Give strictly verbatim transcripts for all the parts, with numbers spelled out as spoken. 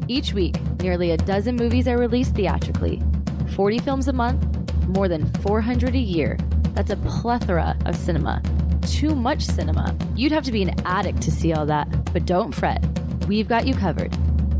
Each week, nearly a dozen movies are released theatrically. forty films a month, more than four hundred a year. That's a plethora of cinema. Too much cinema. You'd have to be an addict to see all that. But don't fret. We've got you covered.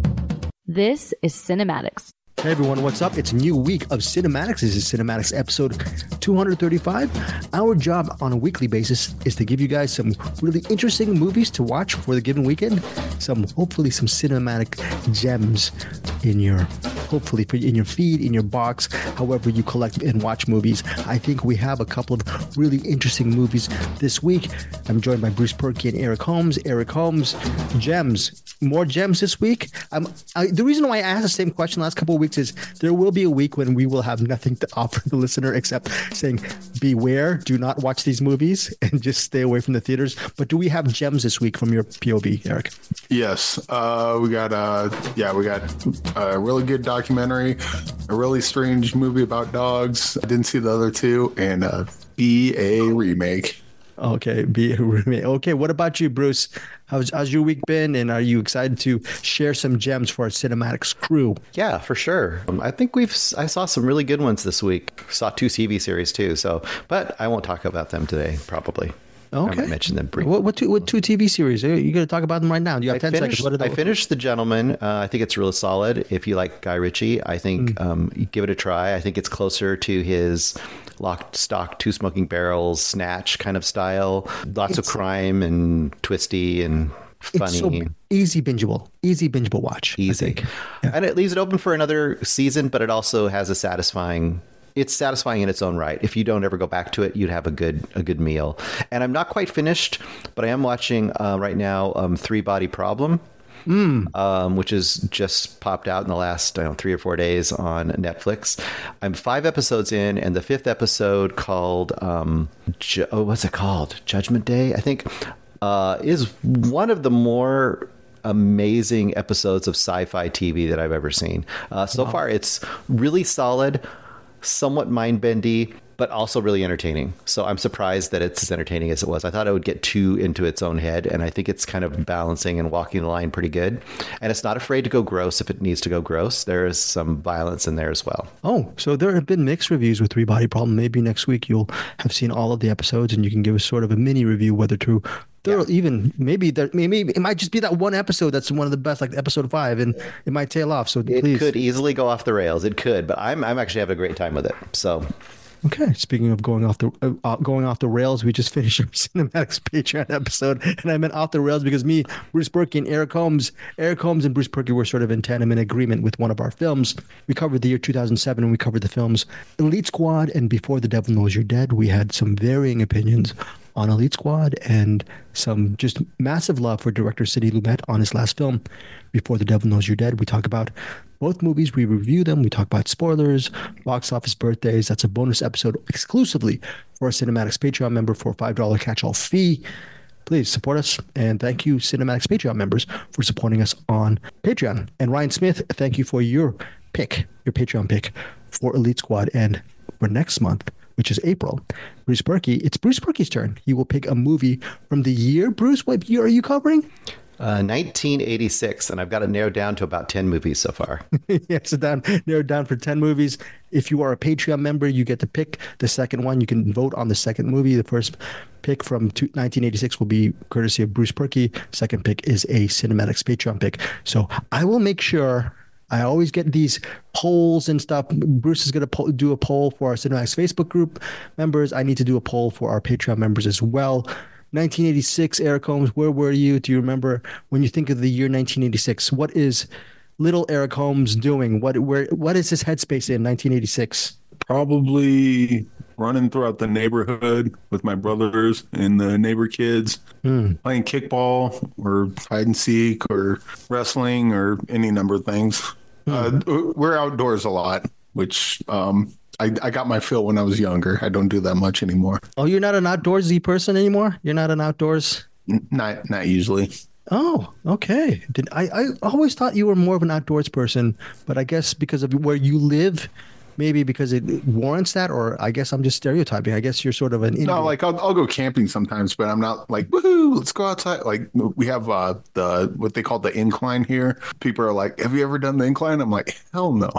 This is Cinematics. Hey everyone, what's up? It's a new week of Cinematics. This is Cinematics episode two thirty-five. Our job on a weekly basis is to give you guys some really interesting movies to watch for the given weekend. Some, hopefully, some cinematic gems in your, hopefully, in your feed, in your box, however you collect and watch movies. I think we have a couple of really interesting movies this week. I'm joined by Bruce Purkey and Eric Holmes. Eric Holmes, gems. More gems this week. Um, I, the reason why I asked the same question the last couple of weeks is there will be a week when we will have nothing to offer the listener except saying, beware, do not watch these movies and just stay away from the theaters. But do we have gems this week from your P O V, Eric? Yes. Uh, we got, uh, yeah, we got a really good documentary, a really strange movie about dogs. I didn't see the other two, and uh, B A remake. Okay, be okay. What about you, Bruce? How's how's your week been, and are you excited to share some gems for our Cinematics crew? Yeah, for sure. Um, I think we've I saw some really good ones this week. Saw two T V series too. So, but I won't talk about them today. Probably. Okay. I might mention them briefly. What what two, what two T V series? You got to talk about them right now. You have I ten finished, seconds. What are the, I finished The Gentleman. Uh, I think it's really solid. If you like Guy Ritchie, I think mm. um, you give it a try. I think it's closer to his Lock, Stock, Two Smoking Barrels, Snatch kind of style. Lots it's, of crime and twisty and funny. It's so easy bingeable. Easy bingeable watch. Easy. Yeah. And it leaves it open for another season, but it also has a satisfying... It's satisfying in its own right. If you don't ever go back to it, you'd have a good a good meal. And I'm not quite finished, but I am watching uh, right now um, Three Body Problem, mm. um, which has just popped out in the last I don't know, three or four days on Netflix. I'm five episodes in, and the fifth episode called, um, Ju- oh, what's it called? Judgment Day, I think, uh, is one of the more amazing episodes of sci-fi T V that I've ever seen. Uh, so wow. far, it's really solid, somewhat mind-bendy, but also really entertaining. So I'm surprised that it's as entertaining as it was. I thought it would get too into its own head, and I think it's kind of balancing and walking the line pretty good. And it's not afraid to go gross if it needs to go gross. There is some violence in there as well. Oh, so there have been mixed reviews with Three Body Problem. Maybe next week you'll have seen all of the episodes and you can give us sort of a mini review whether to There, yeah. even maybe there, maybe it might just be that one episode that's one of the best, like episode five, and it might tail off. So it please. could easily go off the rails. It could, but I'm I'm actually having a great time with it. So. Okay. Speaking of going off the uh, going off the rails, we just finished our Cinematics Patreon episode, and I meant off the rails because me, Bruce Purkey, and Eric Holmes, Eric Holmes and Bruce Purkey were sort of in tandem in agreement with one of our films. We covered the year two thousand seven, and we covered the films Elite Squad and Before the Devil Knows You're Dead. We had some varying opinions on Elite Squad and some just massive love for director Sidney Lumet on his last film, Before the Devil Knows You're Dead. We talk about both movies, we review them, we talk about spoilers, box office birthdays. That's a bonus episode exclusively for a Cinematics Patreon member for a five dollars catch-all fee. Please support us, and thank you, Cinematics Patreon members, for supporting us on Patreon. And Ryan Smith, thank you for your pick, your Patreon pick for Elite Squad. And for next month, which is April, Bruce Purkey, it's Bruce Purkey's turn. He will pick a movie from the year. Bruce, what year are you covering? Uh, nineteen eighty-six, and I've got it narrowed down to about ten movies so far. Yeah, so down, narrowed down for ten movies. If you are a Patreon member, you get to pick the second one. You can vote on the second movie. The first pick from two, nineteen eighty-six will be courtesy of Bruce Purkey. Second pick is a Cinematics Patreon pick. So I will make sure... I always get these polls and stuff. Bruce is going to po- do a poll for our Cinematics Facebook group members. I need to do a poll for our Patreon members as well. nineteen eighty-six, Eric Holmes, where were you? Do you remember when you think of the year nineteen eighty-six? What is little Eric Holmes doing? What where what is his headspace in nineteen eighty-six? Probably running throughout the neighborhood with my brothers and the neighbor kids, mm. playing kickball or hide and seek or wrestling or any number of things. Mm. Uh, we're outdoors a lot, which um, I, I got my fill when I was younger. I don't do that much anymore. Oh, you're not an outdoorsy person anymore? You're not an outdoors? N- not not usually. Oh, okay. Did I, I always thought you were more of an outdoors person, but I guess because of where you live, maybe because it warrants that, or I guess I'm just stereotyping. I guess you're sort of an Indian. No, like I'll, I'll go camping sometimes, but I'm not like, woohoo, let's go outside. Like we have uh, the what they call the incline here. People are like, have you ever done the incline? I'm like, hell no.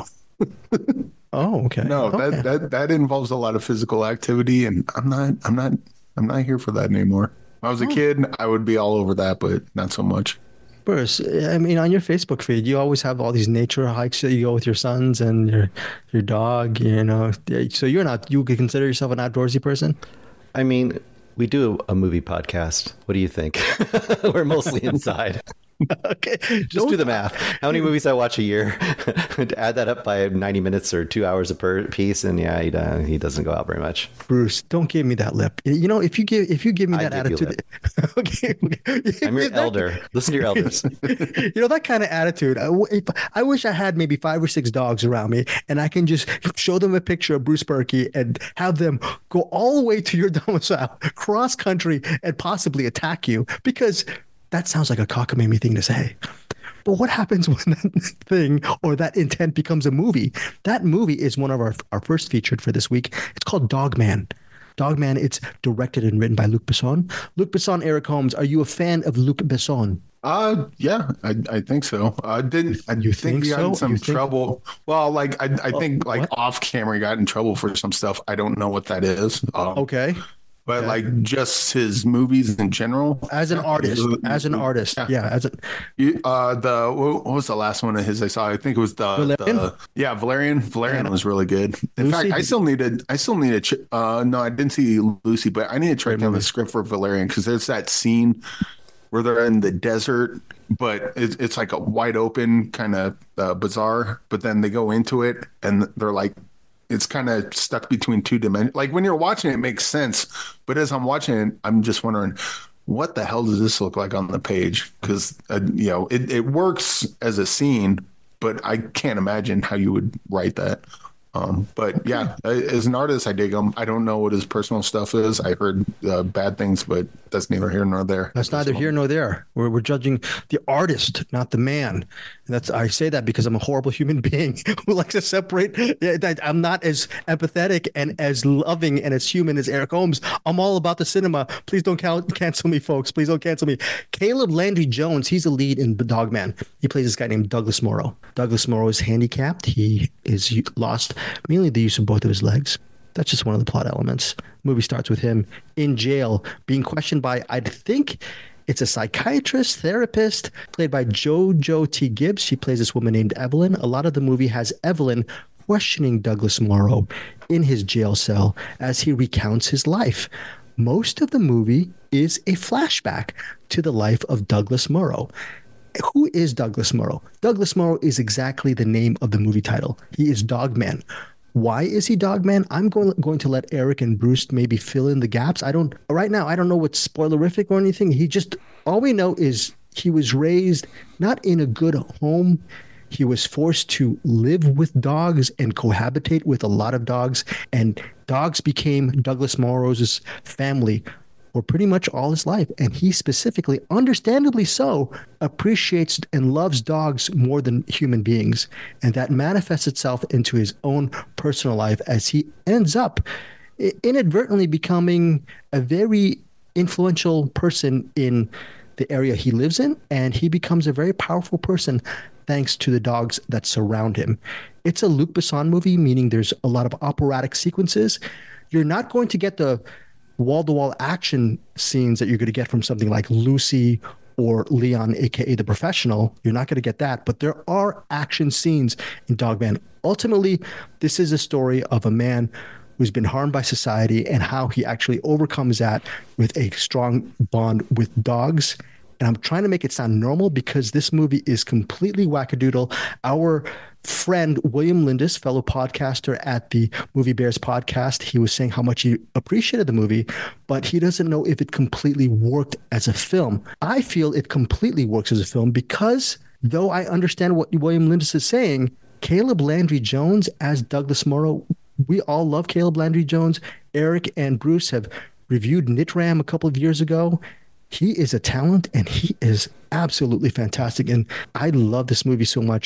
Oh, okay. No, okay. that, that that involves a lot of physical activity, and I'm not I'm not I'm not here for that anymore. When I was a Oh. kid, I would be all over that, but not so much. Bruce, I mean, on your Facebook feed, you always have all these nature hikes that you go with your sons and your your dog. You know, so you're not. You could consider yourself an outdoorsy person. I mean, we do a movie podcast. What do you think? We're mostly inside. Okay, Just Don't- do the math. How many movies I watch a year? Add that up by ninety minutes or two hours a per piece, and yeah, he, uh, he doesn't go out very much. Bruce, don't give me that lip. You know, if you give if you give me I that give you attitude, okay, okay. I'm your That- elder. Listen to your elders. You know, that kind of attitude. I, w- if, I wish I had maybe five or six dogs around me, and I can just show them a picture of Bruce Berkey and have them go all the way to your domicile, cross country, and possibly attack you, because that sounds like a cockamamie thing to say. But what happens when that thing or that intent becomes a movie? That movie is one of our, our first featured for this week. It's called Dogman. Dogman, it's directed and written by Luc Besson. Luc Besson, Eric Holmes, are you a fan of Luc Besson? Uh, yeah, I, I think so. I didn't. I You think think he got so? in some You think- trouble. Well, like I, I think like what? off camera, he got in trouble for some stuff. I don't know what that is. Um, Okay. but like just his movies in general. As an artist, as an artist. Yeah. Yeah, as a You, uh, the what what was the last one of his I saw? I think it was the, Valerian? the yeah Valerian. Valerian Yeah. was really good. In Lucy? fact, I still needed I still need to ch- uh no, I didn't see Lucy, but I need to track Great down the movie. script for Valerian, because there's that scene where they're in the desert, but it's it's like a wide open kind of uh, bazaar, but then they go into it and they're like, it's kind of stuck between two dimensions. Like when you're watching it, it makes sense, but as I'm watching it, I'm just wondering, what the hell does this look like on the page? Because uh, you know, it, it works as a scene, but I can't imagine how you would write that. Um, but yeah, I- as an artist, I dig him. I don't know what his personal stuff is. I heard uh, bad things, but that's neither here nor there. That's neither here nor there. We're, we're judging the artist, not the man. And that's I say that because I'm a horrible human being who likes to separate. Yeah, that I'm not as empathetic and as loving and as human as Eric Holmes. I'm all about the cinema. Please don't cal- cancel me, folks. Please don't cancel me. Caleb Landry Jones, he's a lead in The Dogman. He plays this guy named Douglas Morrow. Douglas Morrow is handicapped. He is u- lost mainly the use of both of his legs. That's just one of the plot elements. Movie starts with him in jail, being questioned by, I think it's a psychiatrist, therapist, played by JoJo T. Gibbs. She plays this woman named Evelyn. A lot of the movie has Evelyn questioning Douglas Morrow in his jail cell as he recounts his life. Most of the movie is a flashback to the life of Douglas Morrow. Who is Douglas Morrow? Douglas Morrow is exactly the name of the movie title. He is Dogman. Why is he Dogman? I'm going going to let Eric and Bruce maybe fill in the gaps. I don't right now. I don't know what's spoilerific or anything. He just all we know is he was raised not in a good home. He was forced to live with dogs and cohabitate with a lot of dogs, and dogs became Douglas Morrow's family for pretty much all his life. And he specifically, understandably so, appreciates and loves dogs more than human beings. And that manifests itself into his own personal life as he ends up i- inadvertently becoming a very influential person in the area he lives in. And he becomes a very powerful person thanks to the dogs that surround him. It's a Luc Besson movie, meaning there's a lot of operatic sequences. You're not going to get the wall-to-wall action scenes that you're going to get from something like Lucy or Leon, aka The Professional. You're not going to get that, but there are action scenes in Dogman. Ultimately, this is a story of a man who's been harmed by society and how he actually overcomes that with a strong bond with dogs. And I'm trying to make it sound normal because this movie is completely wackadoodle. Our friend William Lindis, fellow podcaster at the Movie Bears podcast, he was saying how much he appreciated the movie, but he doesn't know if it completely worked as a film. I feel it completely works as a film because, though I understand what William Lindis is saying, Caleb Landry Jones as Douglas Morrow, we all love Caleb Landry Jones. Eric and Bruce have reviewed Nitram a couple of years ago. He is a talent and he is absolutely fantastic. And I love this movie so much.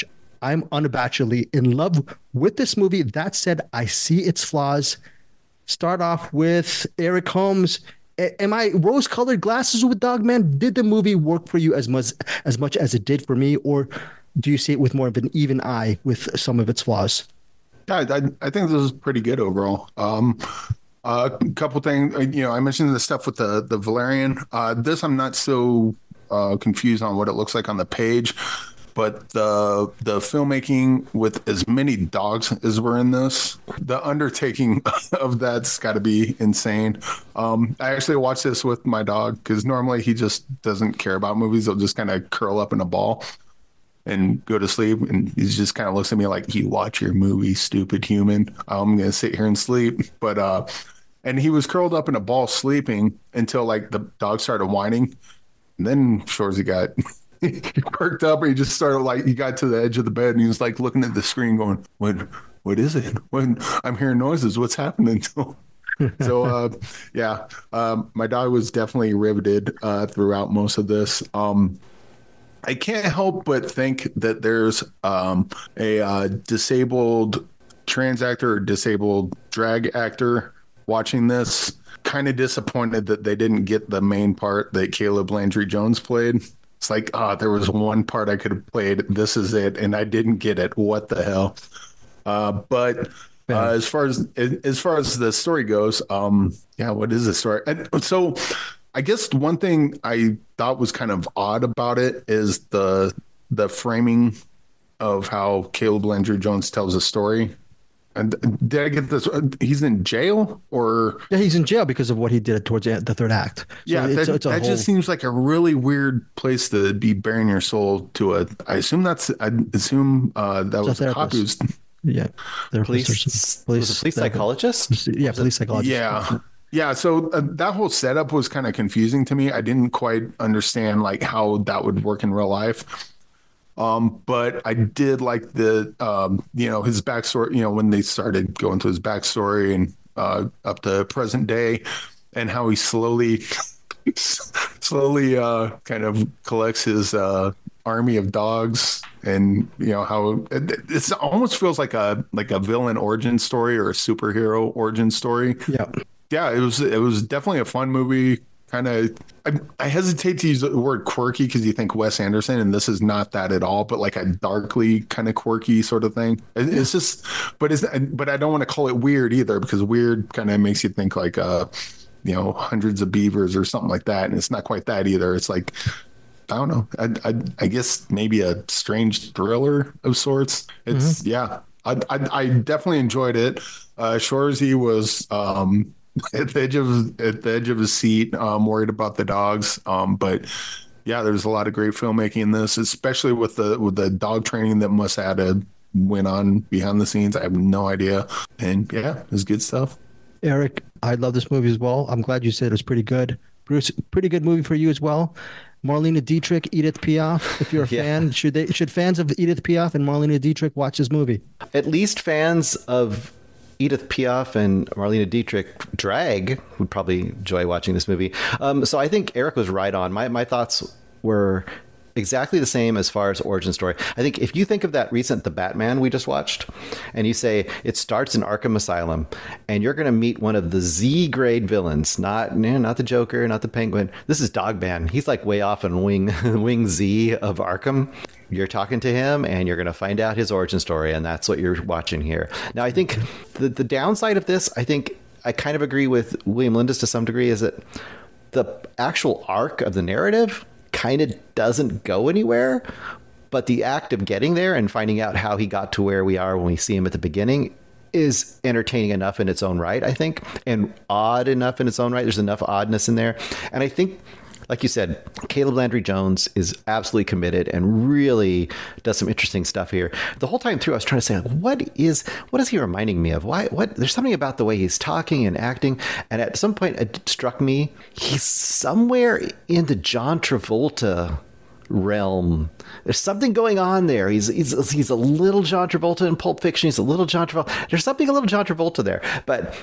I'm unabashedly in love with this movie. That said, I see its flaws. Start off with Eric Holmes. A- Am I rose-colored glasses with Dogman? Did the movie work for you as much as much as it did for me, or do you see it with more of an even eye with some of its flaws? Yeah, I, I think this is pretty good overall. Um, a couple things, you know, I mentioned the stuff with the the Valerian. Uh, this I'm not so uh, confused on what it looks like on the page, but the the filmmaking with as many dogs as were in this, the undertaking of that's got to be insane. Um, I actually watched this with my dog because normally he just doesn't care about movies. He'll just kind of curl up in a ball and go to sleep, and he just kind of looks at me like, you watch your movie, stupid human. I'm gonna sit here and sleep. But uh and he was curled up in a ball sleeping until like the dog started whining, and then Shorzy got he perked up and he just started like he got to the edge of the bed and he was like looking at the screen going, what what is it? When I'm hearing noises, what's happening to him? So uh yeah, um my dog was definitely riveted uh throughout most of this. um I can't help but think that there's um, a uh, disabled trans actor or disabled drag actor watching this. Kind of disappointed that they didn't get the main part that Caleb Landry Jones played. It's like, ah, oh, there was one part I could have played. This is it, and I didn't get it. What the hell? Uh, but uh, as far as as far as the story goes, um, yeah, what is the story? And so. I guess one thing I thought was kind of odd about it is the the framing of how Caleb Landry Jones tells a story. And did I get this? He's in jail, or yeah, he's in jail because of what he did towards the third act. So yeah, it's, that, it's a that whole... just seems like a really weird place to be bearing your soul to a. I assume that's. I assume uh, that was a cop who's. Yeah, police. Police, police, police psychologist. Yeah, police psychologist. Yeah. Yeah, so uh, that whole setup was kind of confusing to me. I didn't quite understand like how that would work in real life. Um, but I did like the, um, you know, his backstory, you know, when they started going to his backstory and uh, up to present day and how he slowly, slowly uh, kind of collects his uh, army of dogs. And, you know, how it, it almost feels like a like a villain origin story or a superhero origin story. Yeah. Yeah, it was it was definitely a fun movie. Kind of, I, I hesitate to use the word quirky because you think Wes Anderson, and this is not that at all. But like a darkly kind of quirky sort of thing. It, it's just, but it's but I don't want to call it weird either because weird kind of makes you think like uh, you know, Hundreds of Beavers or something like that, and it's not quite that either. It's like I don't know. I I, I guess maybe a strange thriller of sorts. It's mm-hmm. yeah. I, I I definitely enjoyed it. Uh, Shorzy was. Um, At the edge of at the edge of his seat, um, worried about the dogs. Um, but yeah, there's a lot of great filmmaking in this, especially with the with the dog training that Must have had went on behind the scenes. I have no idea, and yeah, it's good stuff. Eric, I love this movie as well. I'm glad you said it was pretty good. Bruce, pretty good movie for you as well. Marlene Dietrich, Edith Piaf. If you're a yeah. fan, should they should fans of Edith Piaf and Marlene Dietrich watch this movie? At least fans of Edith Piaf and Marlene Dietrich drag would probably enjoy watching this movie. Um, so I think Eric was right on. My my thoughts were exactly the same as far as origin story. I think if you think of that recent The Batman we just watched, and you say it starts in Arkham Asylum, and you're going to meet one of the Z grade villains, not not the Joker, not the Penguin. This is Dogman. He's like way off in wing wing Z of Arkham. You're talking to him and you're going to find out his origin story, and that's what you're watching here. Now, I think the, the downside of this, I think I kind of agree with William Lindis to some degree, is that the actual arc of the narrative kind of doesn't go anywhere, but the act of getting there and finding out how he got to where we are when we see him at the beginning is entertaining enough in its own right, I think, and odd enough in its own right. There's enough oddness in there. And I think, like you said, Caleb Landry Jones is absolutely committed and really does some interesting stuff here. The whole time through, I was trying to say, what is what is he reminding me of? Why? What? There's something about the way he's talking and acting. And at some point, it struck me he's somewhere in the John Travolta realm. There's something going on there. He's he's he's a little John Travolta in Pulp Fiction. He's a little John Travolta. There's something a little John Travolta there, but.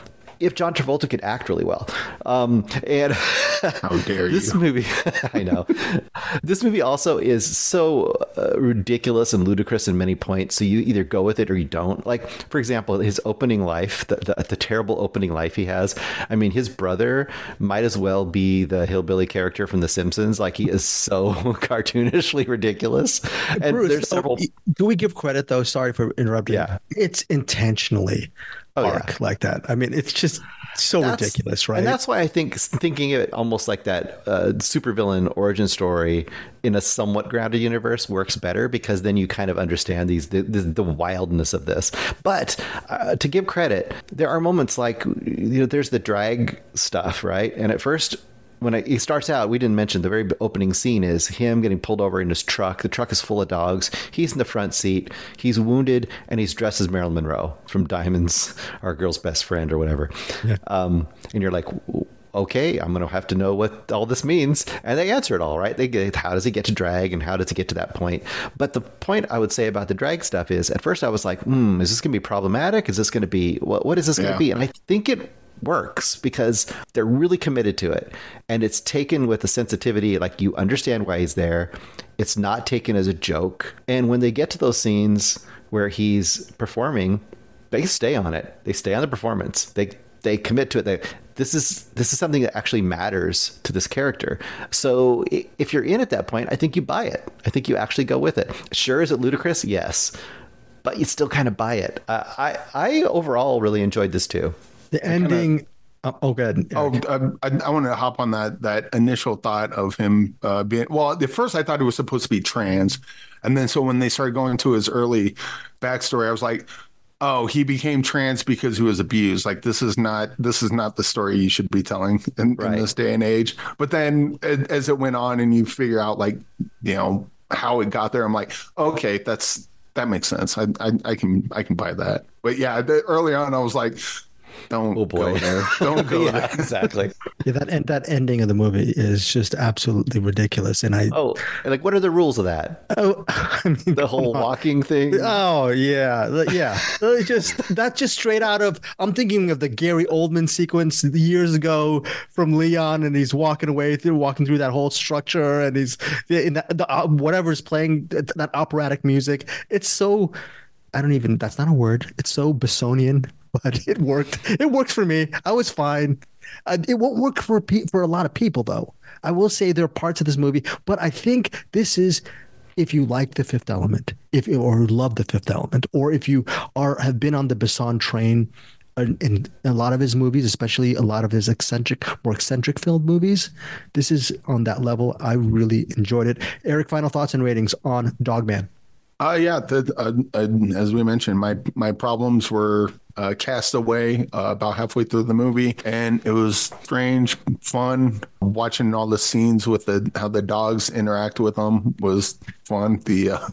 if John Travolta could act really well. Um, and how dare this you? movie, I know, this movie also is so uh, ridiculous and ludicrous in many points. So you either go with it or you don't. Like, for example, his opening life, the, the, the terrible opening life he has. I mean, his brother might as well be the hillbilly character from The Simpsons. Like, he is so cartoonishly ridiculous. And Bruce, there's several. do we give credit though? Sorry for interrupting. Yeah. It's intentionally Oh, arc yeah. like that. I mean, it's just so That's- ridiculous, right? And that's why I think thinking of it almost like that uh, supervillain origin story in a somewhat grounded universe works better, because then you kind of understand these the, the, the wildness of this. But uh, to give credit, there are moments like, you know, there's the drag stuff, right? And at first, when I, he starts out, we didn't mention the very opening scene is him getting pulled over in his truck. The truck is full of dogs. He's in the front seat. He's wounded, and he's dressed as Marilyn Monroe from Diamonds, Our Girl's Best Friend, or whatever. Yeah. Um, and you're like, okay, I'm going to have to know what all this means. And they answer it all, right? They get, how does he get to drag, and how does he get to that point? But the point I would say about the drag stuff is, at first I was like, hmm, is this going to be problematic? Is this going to be, what, what is this going to Yeah. be? And I think it works because they're really committed to it, and it's taken with a sensitivity, like you understand why he's there. It's not taken as a joke. And when they get to those scenes where he's performing, they stay on it. They stay on the performance. They they commit to it. They, this is this is something that actually matters to this character. So if you're in at that point, I think you buy it. I think you actually go with it. Sure, is it ludicrous? Yes, but you still kind of buy it. Uh, I I overall really enjoyed this too. The ending. Uh, oh, good. Oh, um, I, I want to hop on that that initial thought of him uh, being. Well, at first I thought he was supposed to be trans, and then so when they started going to his early backstory, I was like, oh, he became trans because he was abused. Like, this is not this is not the story you should be telling in, Right. in this day and age. But then as it went on, and you figure out, like, you know, how it got there, I'm like, okay, that's that makes sense. I I, I can I can buy that. But yeah, the, early on, I was like, don't Oh, boy. go there. Don't go Yeah, there. exactly. Yeah, that and that ending of the movie is just absolutely ridiculous. And I, Oh, and like, what are the rules of that? oh, I mean, The whole walking thing? Oh yeah, Like, yeah. It's just that's just straight out of. I'm thinking of the Gary Oldman sequence years ago from Leon, and he's walking away through, walking through that whole structure, and he's in that, the uh, whatever's playing that operatic music. It's so. I don't even. That's not a word. It's so Bessonian, but it worked. It works for me. I was fine. Uh, it won't work for pe- for a lot of people, though. I will say there are parts of this movie, but I think this is. If you like The Fifth Element, if or love The Fifth Element, or if you are have been on the Besson train in, in a lot of his movies, especially a lot of his eccentric, more eccentric film movies, this is on that level. I really enjoyed it. Eric, final thoughts and ratings on Dogman. Uh, yeah, the, uh, uh, as we mentioned, my my problems were uh, cast away uh, about halfway through the movie, and it was strange, fun. Watching all the scenes with the how the dogs interact with them was fun. The uh,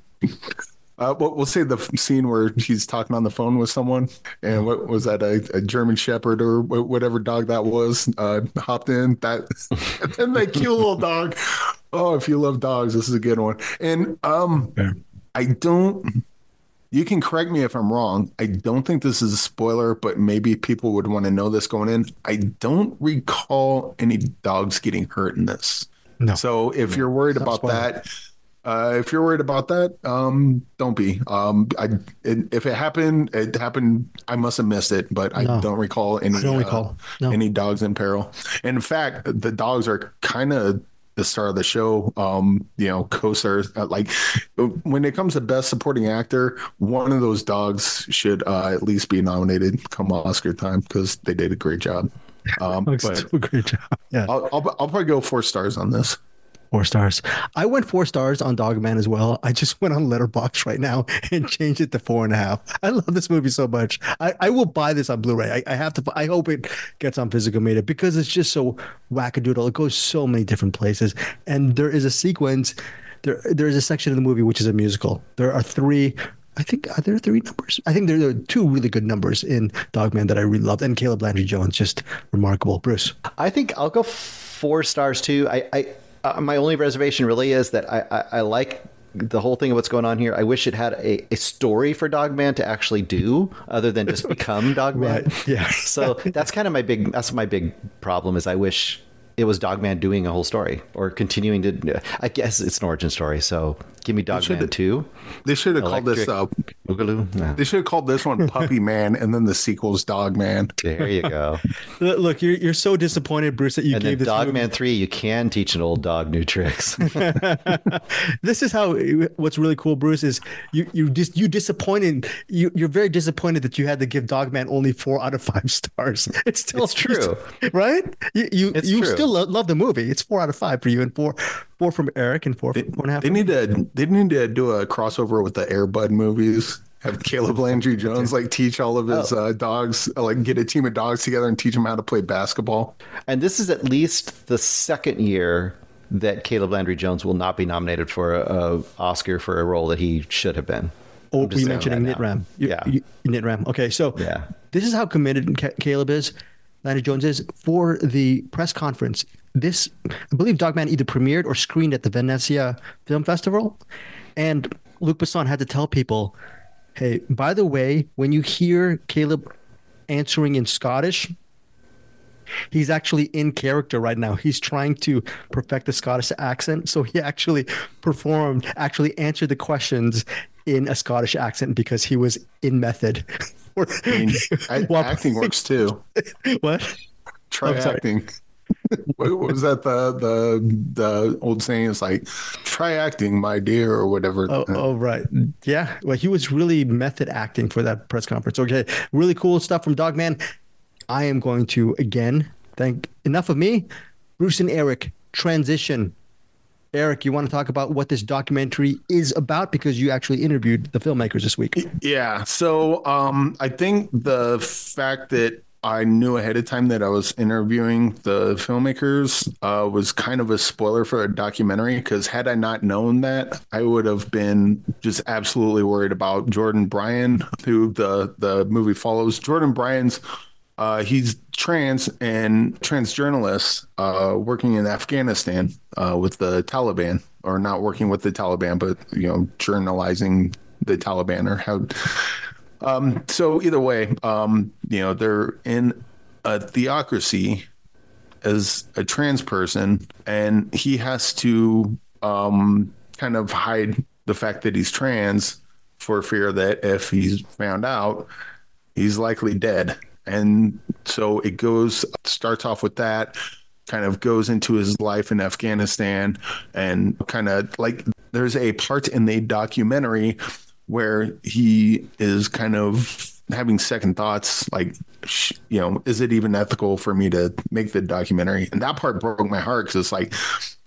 uh, we'll we'll say the scene where he's talking on the phone with someone, and what was that, a, a German Shepherd or wh- whatever dog that was, uh, hopped in. That and then that cute little dog. Oh, if you love dogs, this is a good one. And um. Yeah. I don't, you can correct me if I'm wrong. I don't think this is a spoiler, but maybe people would want to know this going in. I don't recall any dogs getting hurt in this. No. So if you're worried Not about spoiler. that, uh, if you're worried about that, um, don't be. Um, I, it, if it happened, it happened. I must have missed it, but I No. don't recall any, I don't uh, recall. No. any dogs in peril. And in fact, the dogs are kind of the star of the show. Um, you know, co-stars, uh, like when it comes to best supporting actor, one of those dogs should uh, at least be nominated come Oscar time, because they did a great job. Um, Dogs but do a great job. Yeah. I'll, I'll I'll probably go four stars on this. Four stars. I went four stars on Dogman as well. I just went on Letterboxd right now and changed it to four and a half. I love this movie so much. I, I will buy this on Blu-ray. I, I have to. I hope it gets on physical media because it's just so wackadoodle. It goes so many different places, and there is a sequence. There there is a section of the movie which is a musical. There are three. I think are there three numbers? I think there are two really good numbers in Dogman that I really loved, and Caleb Landry Jones just remarkable. Bruce. I think I'll go four stars too. I, I uh, my only reservation really is that I, I, I like the whole thing of what's going on here. I wish it had a, a story for Dogman to actually do, other than just become Dogman. Right. Yeah. So that's kind of my big. That's my big problem. Is I wish it was Dogman doing a whole story or continuing to. I guess it's an origin story. So give me Dogman two. They should have called this. Uh, Boogaloo. No. They should have called this one Puppy Man, and then the sequel's Dogman. There you go. Look, you're you're so disappointed, Bruce, that you and gave then this Dogman movie. three. You can teach an old dog new tricks. This is how. What's really cool, Bruce, is you you just you disappointed. You you're very disappointed that you had to give Dogman only four out of five stars. It's still It's true, right? You you, It's you true. still lo- love the movie. It's four out of five for you, and four four from Eric, and four, They, four and a half. they from need me. to. They need to do a crossover with the Air Bud movies. Have Caleb Landry Jones like teach all of his Oh. uh, dogs, uh, like get a team of dogs together and teach them how to play basketball. And this is at least the second year that Caleb Landry Jones will not be nominated for a, a Oscar for a role that he should have been. Oh, I'm just you saying mentioning that now. Nitram. You- Yeah. you- Nitram. Okay, so Yeah. this is how committed Ca- Caleb is, Landry Jones is, for the press conference. This, I believe Dogman either premiered or screened at the Venezia Film Festival. And Luc Besson had to tell people, hey, by the way, when you hear Caleb answering in Scottish, he's actually in character right now. He's trying to perfect the Scottish accent. So he actually performed, actually answered the questions in a Scottish accent because he was in method. I mean, I, Well, acting works too. What? Try I'm sorry. acting. What what was that? The the the old saying is like, "Try acting, my dear," or whatever. Oh, oh, right. Yeah. Well, he was really method acting for that press conference. Okay. Really cool stuff from Dogman. I am going to, again, thank enough of me. Bruce and Eric, transition. Eric, you want to talk about what this documentary is about because you actually interviewed the filmmakers this week. Yeah. So um, I think the fact that I knew ahead of time that I was interviewing the filmmakers uh, was kind of a spoiler for a documentary, because had I not known that, I would have been just absolutely worried about Jordan Bryan, who the, the movie follows. Jordan Bryan's Uh, he's trans and trans journalist uh, working in Afghanistan uh, with the Taliban, or not working with the Taliban, but, you know, journalizing the Taliban, or how. Um, so either way, um, you know, they're in a theocracy as a trans person, and he has to um, kind of hide the fact that he's trans for fear that if he's found out, he's likely dead. And so it goes, starts off with that, kind of goes into his life in Afghanistan, and kind of like there's a part in the documentary where he is kind of having second thoughts, like, sh- you know, is it even ethical for me to make the documentary? And that part broke my heart, because it's like,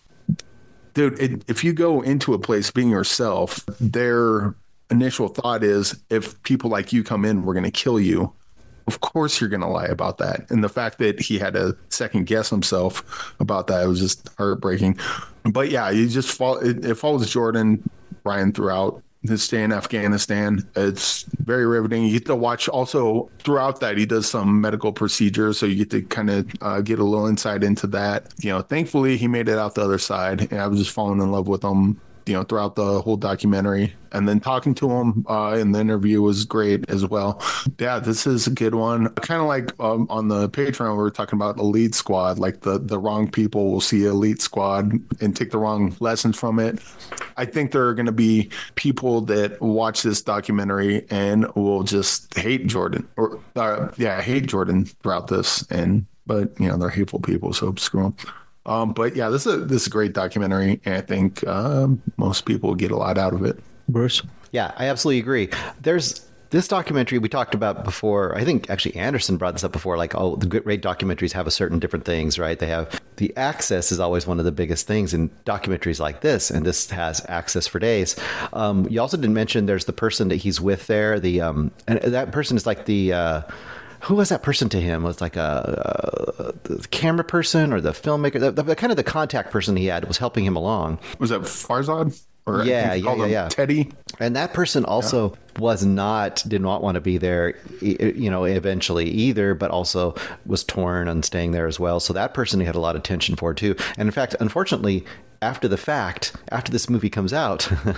dude, it, if you go into a place being yourself, their initial thought is, if people like you come in, we're going to kill you. Of course you're going to lie about that. And the fact that he had to second guess himself about that, it was just heartbreaking. But yeah, you just follow, it, it follows Jordan Bryan throughout his stay in Afghanistan. It's very riveting. You get to watch also throughout that, he does some medical procedures, so you get to kind of uh, get a little insight into that. You know, thankfully he made it out the other side, and I was just falling in love with him, you know, throughout the whole documentary. And then talking to him uh, in the interview was great as well. Yeah, this is a good one. Kind of like um, on the Patreon, we were talking about Elite Squad, like the, the wrong people will see Elite Squad and take the wrong lessons from it. I think there are going to be people that watch this documentary and will just hate Jordan, or uh, yeah, hate Jordan throughout this. And, but, you know, they're hateful people, so screw them. Um, but yeah, this is a, this is a great documentary, and I think um, most people will get a lot out of it. Bruce? Yeah, I absolutely agree. There's this documentary we talked about before. I think actually Anderson brought this up before, like, oh, the great documentaries have a certain different things, right? They have the access is always one of the biggest things in documentaries like this, and this has access for days. Um, you also didn't mention there's the person that he's with there. The um, and that person is like the uh, who was that person to him? Was like a, a the camera person or the filmmaker, the, the kind of the contact person he had was helping him along. Was that Farzad? Or I Yeah, think he yeah, called yeah, him yeah. Teddy. And that person also yeah. was not, did not want to be there, you know, eventually either, but also was torn on staying there as well. So that person he had a lot of tension for too. And in fact, unfortunately, after the fact, after this movie comes out,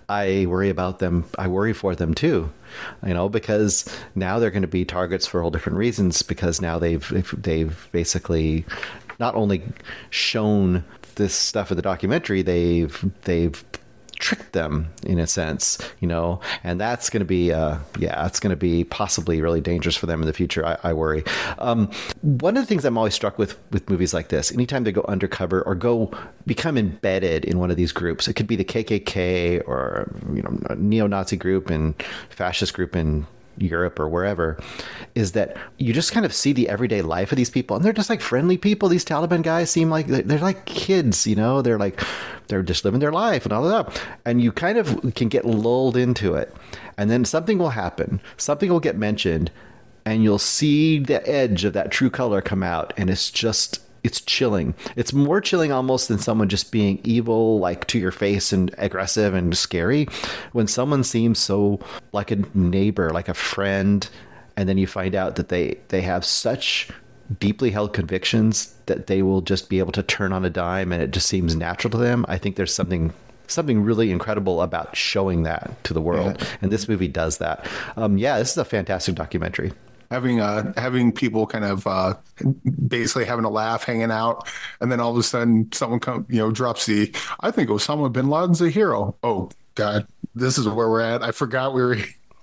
I worry about them. I worry for them too, you know, because now they're going to be targets for all different reasons, because now they've, they've basically not only shown this stuff in the documentary, they've, they've tricked them in a sense, you know, and that's going to be, uh, yeah, it's going to be possibly really dangerous for them in the future. I, I worry. Um, one of the things I'm always struck with, with movies like this, anytime they go undercover or go become embedded in one of these groups, it could be the K K K or, you know, a neo-Nazi group and fascist group in Europe or wherever, is that you just kind of see the everyday life of these people, and they're just like friendly people. These Taliban guys seem like they're, they're like kids, you know, they're like, they're just living their life and all that. And you kind of can get lulled into it. And then something will happen, something will get mentioned, and you'll see the edge of that true color come out. And it's just, it's chilling. It's more chilling almost than someone just being evil, like to your face and aggressive and scary. When someone seems so like a neighbor, like a friend, and then you find out that they, they have such deeply held convictions that they will just be able to turn on a dime and it just seems natural to them. I think there's something something really incredible about showing that to the world. Yeah. And this movie does that. Um, yeah, this is a fantastic documentary. Having uh having people kind of uh basically having a laugh, hanging out, and then all of a sudden someone come you know drops the I think Osama bin Laden's a hero. Oh God, this is where we're at. I forgot we were.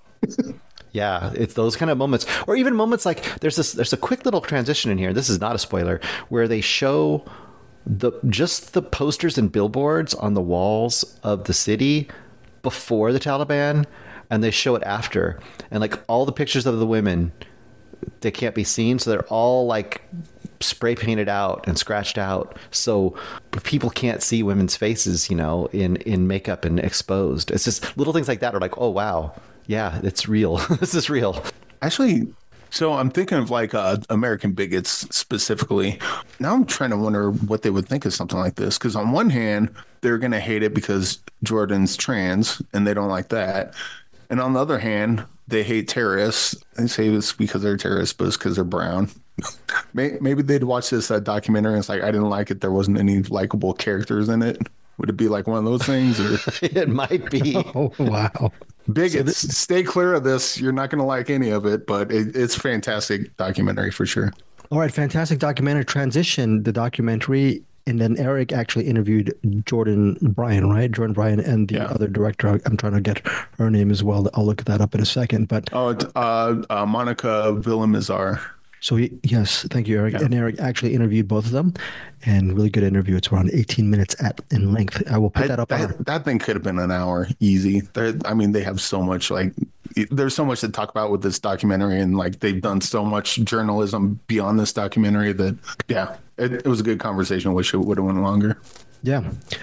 Yeah, it's those kind of moments, or even moments like there's this there's a quick little transition in here. This is not a spoiler, where they show the just the posters and billboards on the walls of the city before the Taliban, and they show it after, and like all the pictures of the women, they can't be seen, so they're all like spray painted out and scratched out, so people can't see women's faces, you know, in in makeup and exposed. It's just little things like that are like, oh wow, yeah, it's real. This is real. Actually, so I'm thinking of like uh, American bigots specifically. Now I'm trying to wonder what they would think of something like this, because on one hand, they're going to hate it because Jordan's trans and they don't like that. And on the other hand, they hate terrorists. They say it's because they're terrorists, but it's because they're brown. Maybe they'd watch this uh, documentary and it's like, I didn't like it. There wasn't any likable characters in it. Would it be like one of those things? Or it might be. Oh, wow. Bigots, So this- stay clear of this. You're not going to like any of it, but it, it's fantastic documentary for sure. All right, fantastic documentary. Transition, the documentary, and then Eric actually interviewed Jordan Bryan, right? Jordan Bryan and the Yeah. other director. I'm trying to get her name as well. I'll look that up in a second. But Oh, it's, uh, uh, Monica Villamizar. so he, yes, thank you, Eric. Yeah. And Eric actually interviewed both of them, and really good interview. It's around eighteen minutes at in length. I will put I- that up. on our- that, that thing could have been an hour easy. They're, I mean, they have so much, like, there's so much to talk about with this documentary, and like they've done so much journalism beyond this documentary that, yeah, it, it was a good conversation. Wish it would have went longer. Yeah.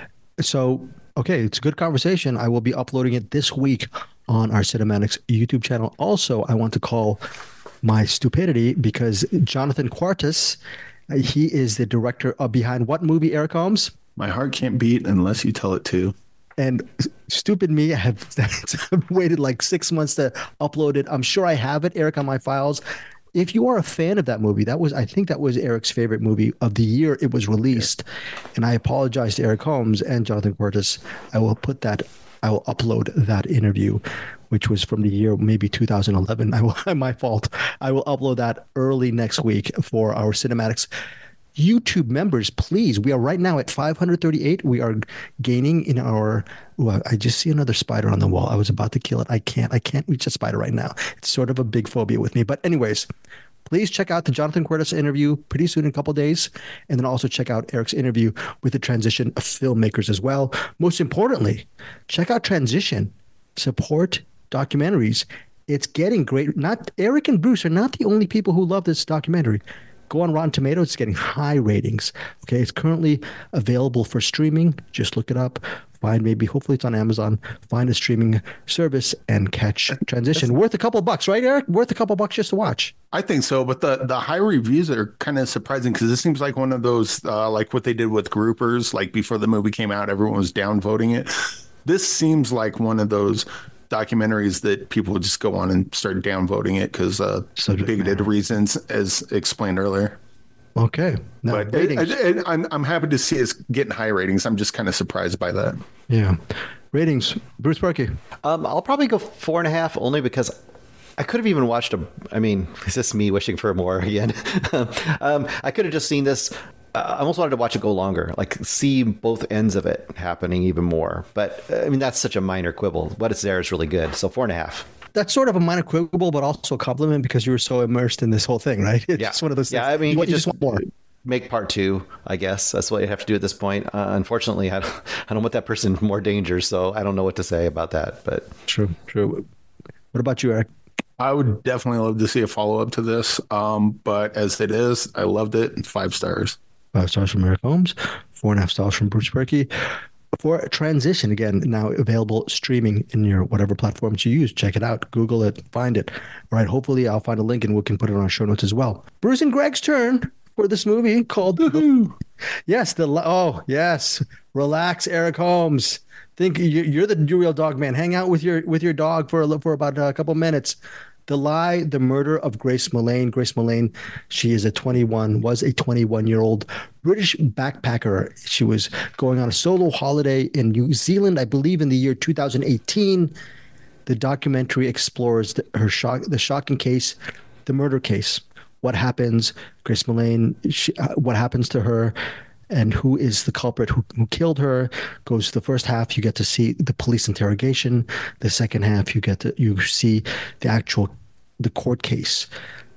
So, okay, it's a good conversation. I will be uploading it this week on our Cinematics YouTube channel. Also, I want to call my stupidity because Jonathan Quartus, uh, he is the director of behind what movie, Eric Holmes? My heart can't beat unless you tell it to. And stupid me, I have waited like six months to upload it. I'm sure I have it, Eric, on my files. If you are a fan of that movie, that was, I think that was Eric's favorite movie of the year it was released. And I apologize to Eric Holmes and Jonathan Quartus. I will put that, I will upload that interview, which was from the year maybe two thousand eleven. I will, my fault. I will upload that early next week for our Cinematics YouTube members. Please, we are right now at five hundred thirty-eight. We are gaining in our, ooh, I just see another spider on the wall. I was about to kill it. I can't, I can't reach a spider right now. It's sort of a big phobia with me. But anyways, please check out the Jonathan Quartus interview pretty soon in a couple of days. And then also check out Eric's interview with the Transition filmmakers as well. Most importantly, check out Transition. Support documentaries. It's getting great. Not Eric and Bruce are not the only people who love this documentary. Go on Rotten Tomatoes. It's getting high ratings. Okay, it's currently available for streaming. Just look it up. Find maybe, hopefully it's on Amazon. Find a streaming service and catch Transition. Worth a couple bucks, right, Eric? Worth a couple bucks just to watch. I think so, but the, the high reviews are kind of surprising because this seems like one of those, uh, like what they did with Groupers, like before the movie came out, everyone was downvoting it. This seems like one of those documentaries that people would just go on and start downvoting it because uh, Subject bigoted matter. reasons, as explained earlier. Okay. Now, But it, ratings. it, it, I'm, I'm happy to see it's getting high ratings. I'm just kind of surprised by that. Yeah. Ratings, Bruce Perky. Um, I'll probably go four and a half only because I could have even watched a. I mean, is this me wishing for more again? um, I could have just seen this. I almost wanted to watch it go longer, like see both ends of it happening even more. But I mean, that's such a minor quibble. What is there is really good. So four and a half. That's sort of a minor quibble, but also a compliment because you were so immersed in this whole thing, right? It's Yeah. just one of those things. Yeah, I mean, you, you want- you just- just want more. Make part two, I guess. That's what you have to do at this point. Uh, unfortunately, I don't, I don't want that person more danger, so I don't know what to say about that. But True, true. What about you, Eric? I would definitely love to see a follow up to this. Um, but as it is, I loved it. Five stars. Five stars from Eric Holmes, four and a half stars from Bruce Perky. For Transition, again, now available streaming in your whatever platforms you use. Check it out. Google it. Find it. All right. Hopefully, I'll find a link and we can put it on our show notes as well. Bruce and Greg's turn for this movie called Yes, the oh yes. Relax, Eric Holmes. Think you- you're the real dog man. Hang out with your with your dog for a, for about a couple minutes. The Lie, the Murder of Grace Mullane. Grace Mullane, she is a twenty-one, was a twenty-one-year-old British backpacker. She was going on a solo holiday in New Zealand, I believe, in the year two thousand eighteen. The documentary explores the, her shock, the shocking case, the murder case. What happens, Grace Mullane, she, uh, what happens to her, and who is the culprit who, who killed her. Goes the first half, you get to see the police interrogation. The second half, you get to you see the actual the court case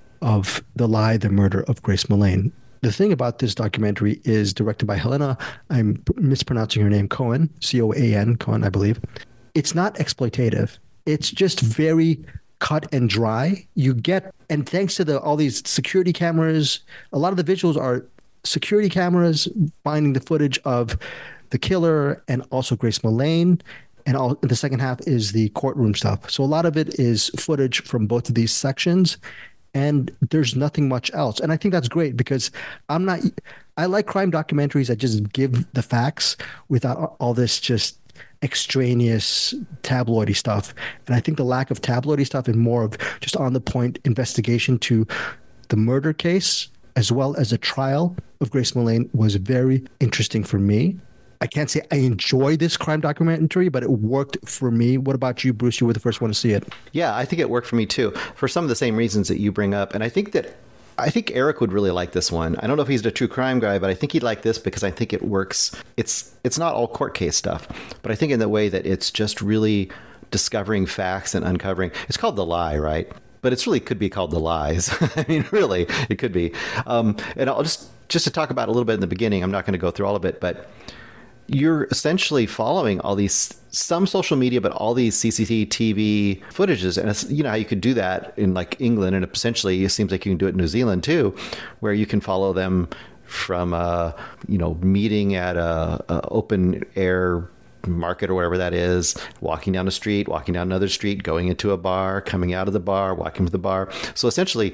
of The Lie, the Murder of Grace Mullane. The thing about this documentary is directed by Helena, I'm mispronouncing her name, Cohen, C O A N, Cohen, I believe. It's not exploitative. It's just very cut and dry. You get, and thanks to the all these security cameras, a lot of the visuals are security cameras finding the footage of the killer and also Grace Mullane. And all, the second half is the courtroom stuff. So a lot of it is footage from both of these sections, and there's nothing much else. And I think that's great because I'm not, I like crime documentaries that just give the facts without all this just extraneous tabloidy stuff. And I think the lack of tabloidy stuff and more of just on the point investigation to the murder case as well as the trial of Grace Mullane was very interesting for me. I can't say I enjoy this crime documentary, but it worked for me. What about you, Bruce? You were the first one to see it. yeah, I think it worked for me too, for some of the same reasons that you bring up. And I think that I think Eric would really like this one. I don't know if he's a true crime guy, but I think he'd like this because I think it works. It's it's not all court case stuff, but I think in the way that it's just really discovering facts and uncovering. It's called The Lie, right? But it's really could be called The Lies. I mean, really, it could be. Um, and I'll just just to talk about a little bit in the beginning. I'm not going to go through all of it, but you're essentially following all these, some social media, but all these C C T V footages. And it's, you know how you could do that in like England, and essentially it seems like you can do it in New Zealand too, where you can follow them from, uh, you know, meeting at a, a open air market or wherever that is, walking down the street, walking down another street, going into a bar, coming out of the bar, walking to the bar. So essentially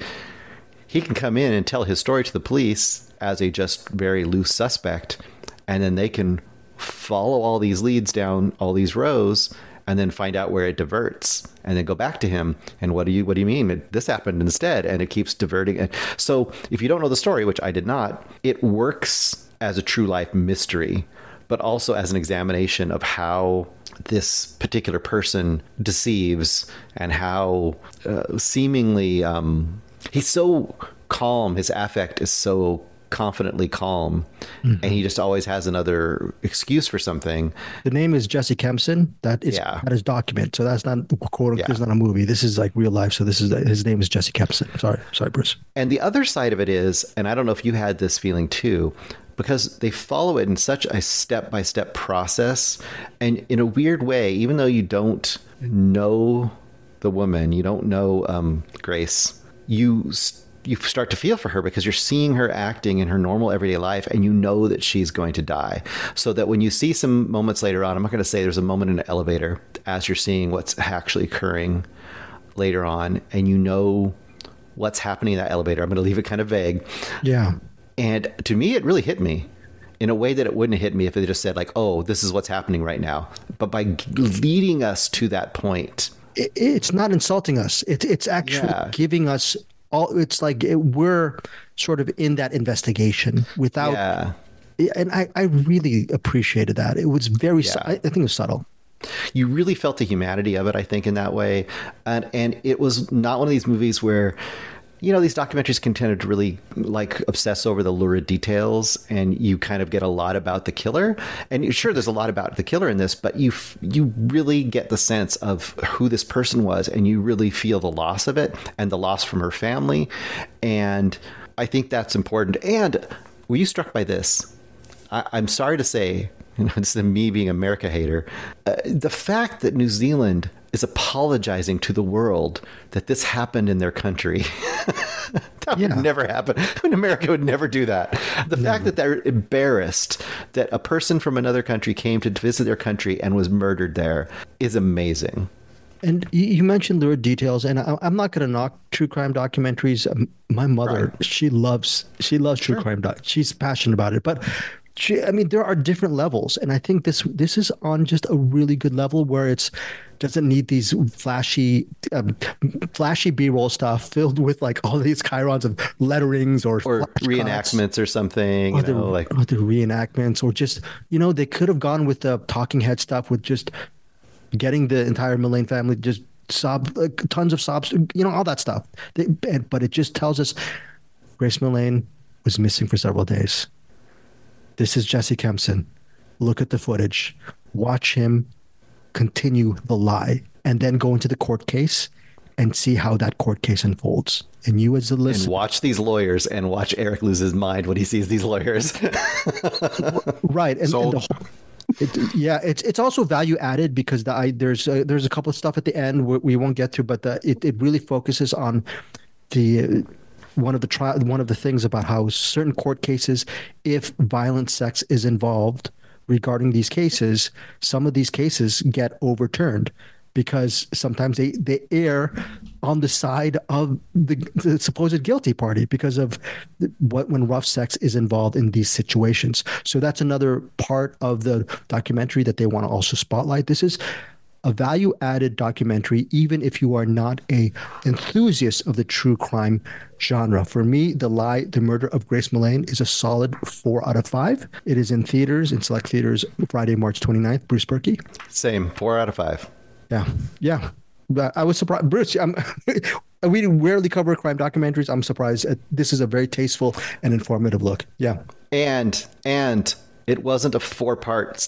he can come in and tell his story to the police as a just very loose suspect, and then they can follow all these leads down all these rows and then find out where it diverts and then go back to him. And what do you what do you mean? This happened instead, and it keeps diverting. And so if you don't know the story, which I did not, it works as a true life mystery, but also as an examination of how this particular person deceives and how uh, seemingly um, he's so calm. His affect is so confidently calm, mm-hmm. and he just always has another excuse for something. The name is Jesse Kempson. That is yeah. that is document. So that's not quote. Yeah. This is not a movie. This is like real life. So this is his name is Jesse Kempson. Sorry, sorry, Bruce. And the other side of it is, and I don't know if you had this feeling too, because they follow it in such a step-by-step process, and in a weird way, even though you don't know the woman, you don't know um, Grace, you. St- you start to feel for her because you're seeing her acting in her normal everyday life, and you know that she's going to die. So that when you see some moments later on, I'm not going to say there's a moment in an elevator as you're seeing what's actually occurring later on, and you know what's happening in that elevator. I'm going to leave it kind of vague. Yeah. And to me, it really hit me in a way that it wouldn't have hit me if they just said like, oh, this is what's happening right now. But by leading us to that point, it, it's not insulting us. It, it's actually yeah. giving us all. It's like it, we're sort of in that investigation without. Yeah. And I, I really appreciated that. It was very. Yeah. I think it was subtle. you really felt the humanity of it, I think, in that way. And and it was not one of these movies where, you know, these documentaries can tend to really like obsess over the lurid details, and you kind of get a lot about the killer. And sure, there's a lot about the killer in this, but you you really get the sense of who this person was, and you really feel the loss of it and the loss from her family. And I think that's important. And were you struck by this? I, I'm sorry to say, you know, it's the me being America hater. Uh, the fact that New Zealand is apologizing to the world that this happened in their country. That Yeah. would never happen. I mean, America would never do that. The fact that they're embarrassed that a person from another country came to visit their country and was murdered there is amazing. And you you mentioned lurid details, and I, I'm not going to knock true crime documentaries. Um, My mother, Right. she loves she loves true crime doc. She's passionate about it, but she, I mean, there are different levels, and I think this this is on just a really good level where it's doesn't need these flashy um, flashy B-roll stuff filled with like all these chirons of letterings or Or flashcards. reenactments or something, Or you the, know, like or the reenactments, or just, you know, they could have gone with the talking head stuff with just getting the entire Mullane family just sob, like, tons of sobs, you know, all that stuff. They, and- but it just tells us Grace Mullane was missing for several days. This is Jesse Kempson. Look at the footage. Watch him continue the lie, and then go into the court case and see how that court case unfolds. And you as a and listener, watch these lawyers and watch Eric lose his mind when he sees these lawyers. right? And, and Sold. the whole, it, yeah, it's it's also value added because the I, there's a, there's a couple of stuff at the end we, we won't get to, but the, it it really focuses on the. Uh, one of the tri- one of the things about how certain court cases, if violent sex is involved regarding these cases, some of these cases get overturned because sometimes they, they err on the side of the, the supposed guilty party because of what when rough sex is involved in these situations. So that's another part of the documentary that they want to also spotlight. This is a value-added documentary, even if you are not a enthusiast of the true crime genre. For me, The Lie, The Murder of Grace Mullane is a solid four out of five. It is in theaters, in select theaters, Friday, March twenty-ninth. Bruce Berkey? Same, four out of five. Yeah, yeah. But I was surprised. Bruce, I'm, we rarely cover crime documentaries. I'm surprised. At, this is a very tasteful and informative look. Yeah. And and it wasn't a four-part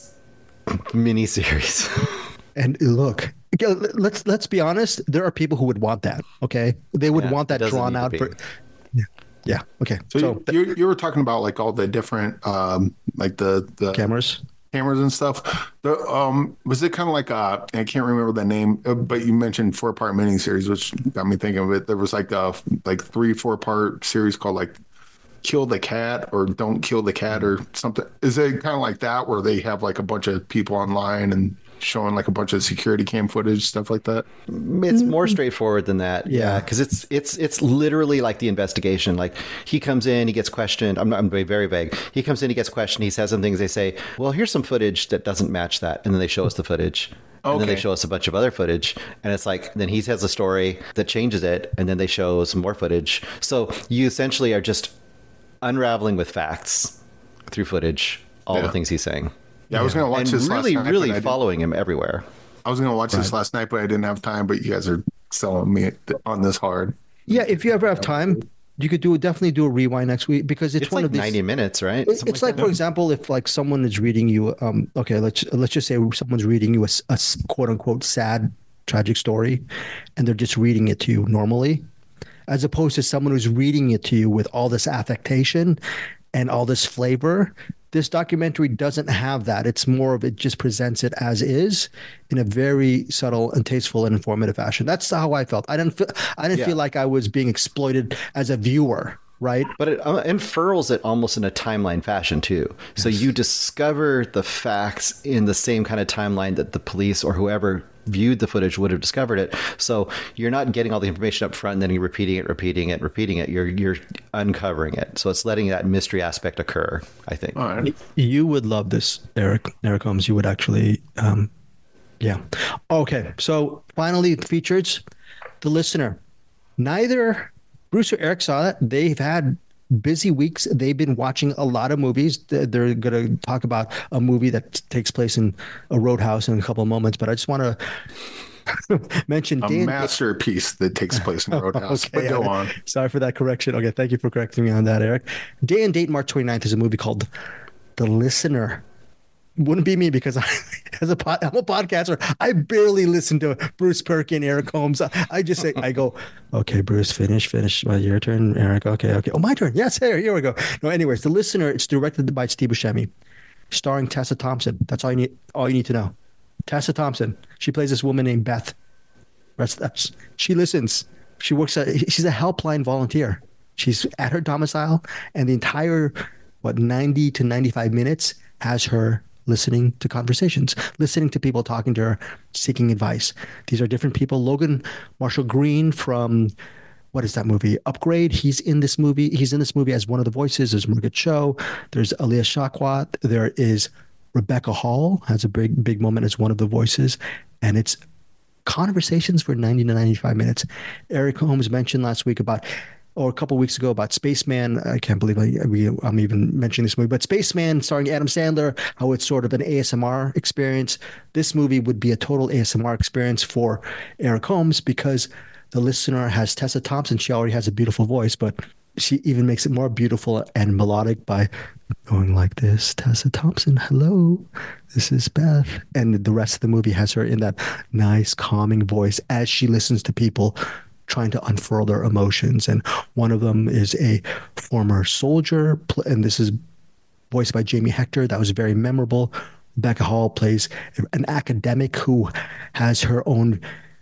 miniseries. And look, let's let's be honest. There are people who would want that. Okay, they would Yeah, want it that doesn't drawn need to out. be. For, yeah, yeah. Okay. So, So, you, you you were talking about like all the different um like the the cameras. cameras and stuff. The um was it kind of like uh I can't remember the name, uh, but you mentioned four part miniseries, which got me thinking of it. There was like a like three four part series called like Kill the Cat or Don't Kill the Cat or something. Is it kind of like that where they have like a bunch of people online and showing like a bunch of security cam footage, stuff like that? It's more straightforward than that. Yeah. Yeah, because it's it's it's literally like the investigation. Like he comes in, he gets questioned. I'm not I'm being very vague. He comes in, he gets questioned. He says some things. They say, "Well, here's some footage that doesn't match that," and then they show us the footage. And then they Okay. show us a bunch of other footage, and it's like then he has a story that changes it, and then they show some more footage. So you essentially are just unraveling with facts through footage all Yeah. the things he's saying, Yeah, I was gonna watch and this really, last night, really but I didn't- following him everywhere. I was gonna watch this last night, but I didn't have time. But you guys are selling me on this hard. Yeah, if you ever have time, you could do definitely do a rewind next week because it's, It's one like of these. ninety minutes, right? It- Something it's like, that. for example, if like someone is reading you, um, okay, let's let's just say someone's reading you a, s- a s- quote unquote sad, tragic story, and they're just reading it to you normally, as opposed to someone who's reading it to you with all this affectation and all this flavor. This documentary doesn't have that. It's more of it just presents it as is in a very subtle and tasteful and informative fashion. That's how I felt. I didn't feel I didn't Yeah. feel like I was being exploited as a viewer, right? But it uh, unfurls it almost in a timeline fashion too. So you discover the facts in the same kind of timeline that the police or whoever viewed the footage would have discovered it. So you're not getting all the information up front and then you're repeating it, repeating it, repeating it. You're you're uncovering it. So it's letting that mystery aspect occur, I think. All right. You would love this, Eric. Eric Holmes. You would actually, um, yeah. Okay. So finally, features the listener. Neither Bruce or Eric saw that. They've had busy weeks. They've been watching a lot of movies. They're going to talk about a movie that takes place in a Roadhouse in a couple of moments, but I just want to mention a Dan masterpiece that takes place in Roadhouse. Okay, but go yeah. on. Sorry for that correction. Okay, thank you for correcting me on that, Eric. Day and Date, March twenty-ninth, is a movie called The Listener. Wouldn't be me because I, as a pod, I'm a podcaster. I barely listen to Bruce Perkin, Eric Holmes. I, I just say, I go, okay, Bruce, finish, finish. Well, your turn, Eric. Okay, okay. Oh, my turn. Yes, here, here we go. No, anyways, The Listener. It's directed by Steve Buscemi, starring Tessa Thompson. That's all you need. All you need to know. Tessa Thompson. She plays this woman named Beth. That's, that's, she listens. She works at. She's a helpline volunteer. She's at her domicile, and the entire what ninety to ninety-five minutes has her listening to conversations, listening to people talking to her, seeking advice. These are different people. Logan Marshall Green from, what is that movie? Upgrade. He's in this movie. He's in this movie as one of the voices. There's Margaret Cho. There's Alia Shawkat. There is Rebecca Hall, has a big, big moment as one of the voices. And it's conversations for ninety to ninety-five minutes. Eric Holmes mentioned last week about or a couple of weeks ago about Spaceman. I can't believe I, we, I'm even mentioning this movie, but Spaceman starring Adam Sandler, how it's sort of an A S M R experience. This movie would be a total A S M R experience for Eric Holmes because The Listener has Tessa Thompson. She already has a beautiful voice, but she even makes it more beautiful and melodic by going like this. Tessa Thompson, hello, this is Beth. And the rest of the movie has her in that nice, calming voice as she listens to people trying to unfurl their emotions. And one of them is a former soldier, and this is voiced by Jamie Hector. That was very memorable. Rebecca Hall plays an academic who has her own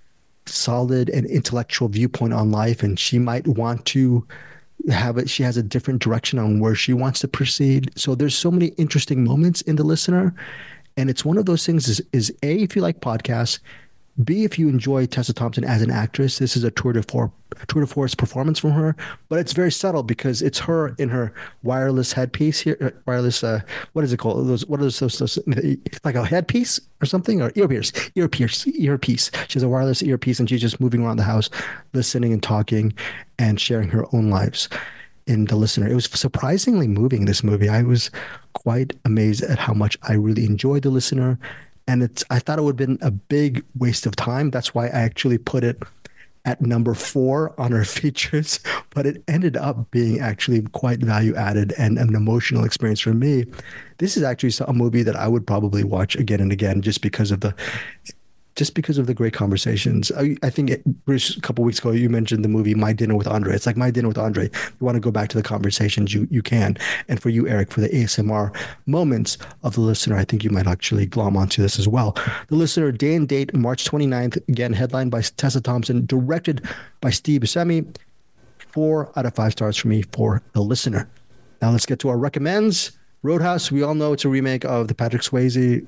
solid and intellectual viewpoint on life, and she might want to have it. She has a different direction on where she wants to proceed. So there's so many interesting moments in The Listener. And it's one of those things is, is A, if you like podcasts, B, if you enjoy Tessa Thompson as an actress, this is a tour de force, tour de force performance from her, but it's very subtle because it's her in her wireless headpiece here, wireless, uh, what is it called? Those, what are those, those, those, like a headpiece or something, or earpiece, earpiece, earpiece. She has a wireless earpiece and she's just moving around the house, listening and talking and sharing her own lives in The Listener. It was surprisingly moving, this movie. I was quite amazed at how much I really enjoyed The Listener. And it's, I thought it would have been a big waste of time. That's why I actually put it at number four on our features, but it ended up being actually quite value added and an emotional experience for me. This is actually a movie that I would probably watch again and again just because of the just because of the great conversations. I, I think, it, Bruce, a couple of weeks ago, you mentioned the movie My Dinner with Andre. It's like My Dinner with Andre. If you want to go back to the conversations, you, you can. And for you, Eric, for the A S M R moments of The Listener, I think you might actually glom onto this as well. The Listener, day and date, March twenty-ninth, again, headlined by Tessa Thompson, directed by Steve Buscemi. Four out of five stars for me for The Listener. Now let's get to our recommends. Roadhouse, we all know it's a remake of the Patrick Swayze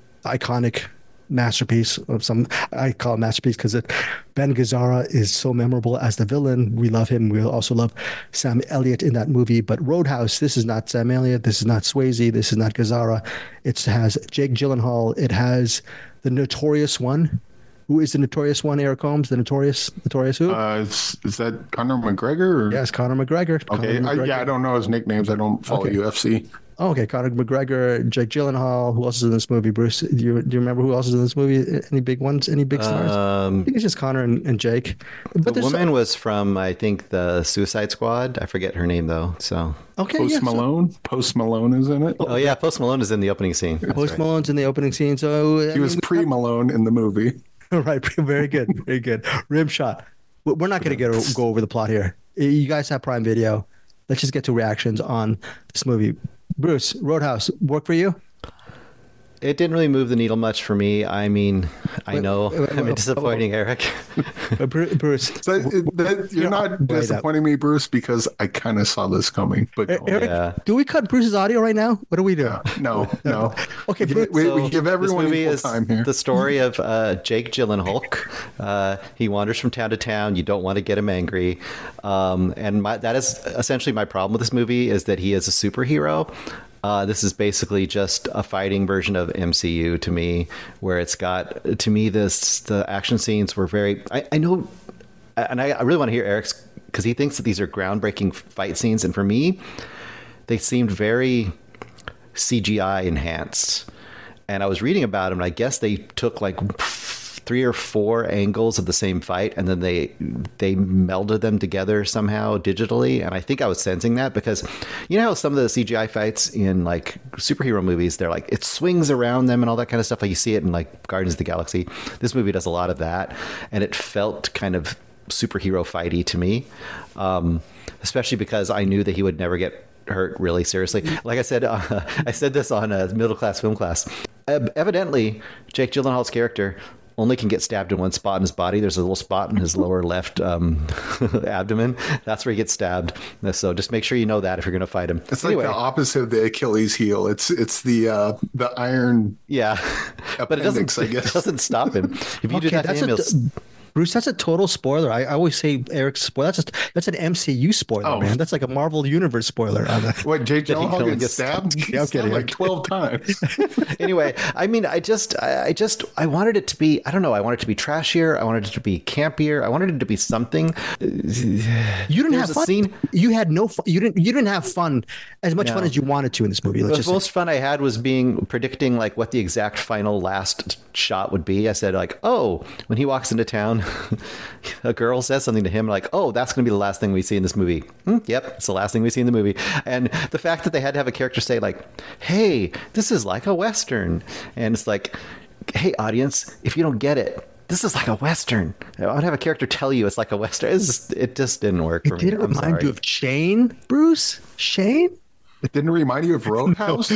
iconic masterpiece of some, I call it masterpiece because it Ben Gazzara is so memorable as the villain. We love him. We also love Sam Elliott in that movie. But Roadhouse, this is not Sam Elliott, this is not Swayze, this is not Gazzara. It has Jake Gyllenhaal. It has the Notorious One. Who is the Notorious One? Eric Holmes, the Notorious, Notorious who? Uh, is, is that Conor McGregor? Or? Yes, Conor McGregor. Okay, Conor McGregor. I, yeah, I don't know his nicknames. I don't follow Okay. U F C. Oh, okay, Conor McGregor, Jake Gyllenhaal. Who else is in this movie, Bruce? Do you, do you remember who else is in this movie? Any big ones? Any big stars? Um, I think it's just Conor and, and Jake. But the there's woman was from, I think, the Suicide Squad. I forget her name, though. So. okay, Post yeah, so- Malone. Post Malone is in it. Oh, yeah. Post Malone is in the opening scene. That's Post right. Malone's in the opening scene. So I He was mean, pre Malone in the movie. right. Very good. Very good. Rim shot. We- We're not going to get go over the plot here. You guys have Prime Video. Let's just get to reactions on this movie. Bruce, Roadhouse, work for you? It didn't really move the needle much for me. I mean, I Wait, know wait, wait, I'm wait, disappointing, Eric. Uh, Bru- Bruce, So that, that, you're Yeah, not right up. disappointing me, Bruce, because I kind of saw this coming. But E- Eric, Yeah. do we cut Bruce's audio right now? What do we do? no, no. Okay, we, Bruce, we, So we give everyone this movie equal is time here. the story of uh, Jake Gyllenhaal. Uh, he wanders from town to town. You don't want to get him angry, um, and my, that is essentially my problem with this movie is that he is a superhero. Uh, this is basically just a fighting version of M C U to me, where it's got, to me, this the action scenes were very. I, I know, and I, I really want to hear Eric's because he thinks that these are groundbreaking fight scenes, and for me, they seemed very C G I enhanced. And I was reading about them, and I guess they took like three or four angles of the same fight, and then they they melded them together somehow digitally. And I think I was sensing that because, you know how some of the C G I fights in like superhero movies, they're like, it swings around them and all that kind of stuff. Like you see it in like Guardians of the Galaxy. This movie does a lot of that, and it felt kind of superhero fighty to me, um, especially because I knew that he would never get hurt really seriously. Like I said, uh, I said this on a middle class film class. Uh, evidently, Jake Gyllenhaal's character only can get stabbed in one spot in his body. There's a little spot in his lower left um, abdomen. That's where he gets stabbed. So just make sure you know that if you're going to fight him. It's anyway, like the opposite of the Achilles heel. It's it's the uh, the iron. Yeah, but it doesn't. I guess. It doesn't stop him. If you Okay, do that to that's him, a- he'll- Bruce, that's a total spoiler. I, I always say Eric's spoiler. That's just that's an M C U spoiler, Oh. man. That's like a Marvel Universe spoiler. On that. What, Jake That he Gyllenhaal only gets gets- stabbed? He Yeah, I'm gets stabbed kidding, like I'm twelve times. anyway, I mean, I just, I, I just, I wanted it to be, I don't know, I wanted it to be trashier. I wanted it to be campier. I wanted it to be something. You didn't There's have a fun. scene- You had no fun. You didn't. You didn't have fun as much fun No. as you wanted to in this movie. Let's The just say. most fun I had was being predicting like what the exact final last shot would be. I said like, oh, when he walks into town, a girl says something to him like, oh, that's going to be the last thing we see in this movie. Hmm, yep, it's the last thing we see in the movie. And the fact that they had to have a character say like, hey, this is like a Western. And it's like, hey, audience, if you don't get it, this is like a Western. I would have a character tell you it's like a Western. It's just, it just didn't work for Did me. it I'm remind sorry. you of Shane, Bruce? Shane? It didn't remind you of Roadhouse?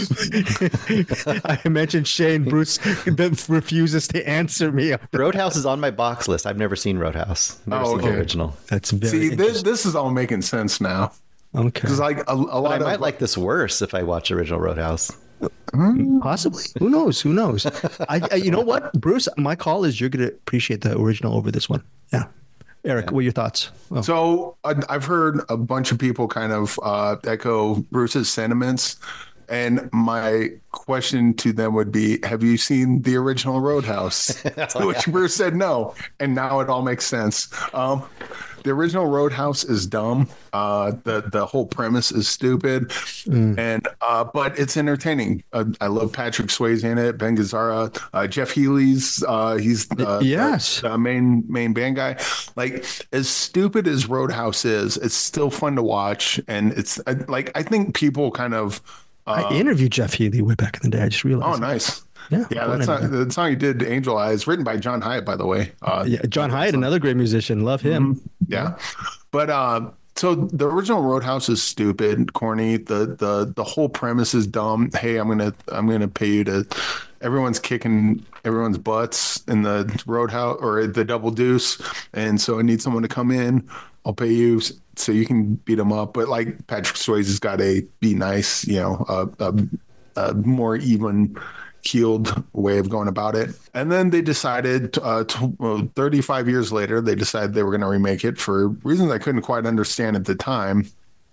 I mentioned Shane. Bruce that refuses to answer me. Roadhouse is on my box list. I've never seen Roadhouse. Never Oh, seen the okay. original. That's very See, this, interesting. this is all making sense now. Okay. Because like a, a But lot I of might like this worse if I watch original Roadhouse. Possibly. Who knows? Who knows? I, I, you know what, Bruce? My call is you're going to appreciate the original over this one. Yeah. Eric, what are your thoughts? Oh. So uh, I've heard a bunch of people kind of uh, echo Bruce's sentiments. And my question to them would be, have you seen the original Roadhouse? To which Bruce said no. And now it all makes sense. Um, the original Roadhouse is dumb. Uh, the, the whole premise is stupid. And uh, but it's entertaining. Uh, I love Patrick Swayze in it, Ben Gazzara, uh, Jeff Healy's. Uh, he's uh, Yes. the, the main main band guy. Like, as stupid as Roadhouse is, it's still fun to watch. And it's uh, like, I think people kind of. I interviewed Jeff Healy way back in the day. I just realized. Oh, nice. Yeah, Yeah, go that's ahead. not, the song you did, Angel Eyes, written by John Hyatt, by the way. Uh, Yeah, John Hyatt, another great musician. Love him. yeah. But uh, so the original Roadhouse is stupid, corny. The the the whole premise is dumb. Hey, I'm gonna I'm gonna pay you to. Everyone's kicking everyone's butts in the Roadhouse or the Double Deuce, and so I need someone to come in. I'll pay you so you can beat them up. But like Patrick Swayze's got a be nice, you know, a, a, a more even keeled way of going about it. And then they decided, uh, to, well, thirty-five years later, they decided they were going to remake it for reasons I couldn't quite understand at the time.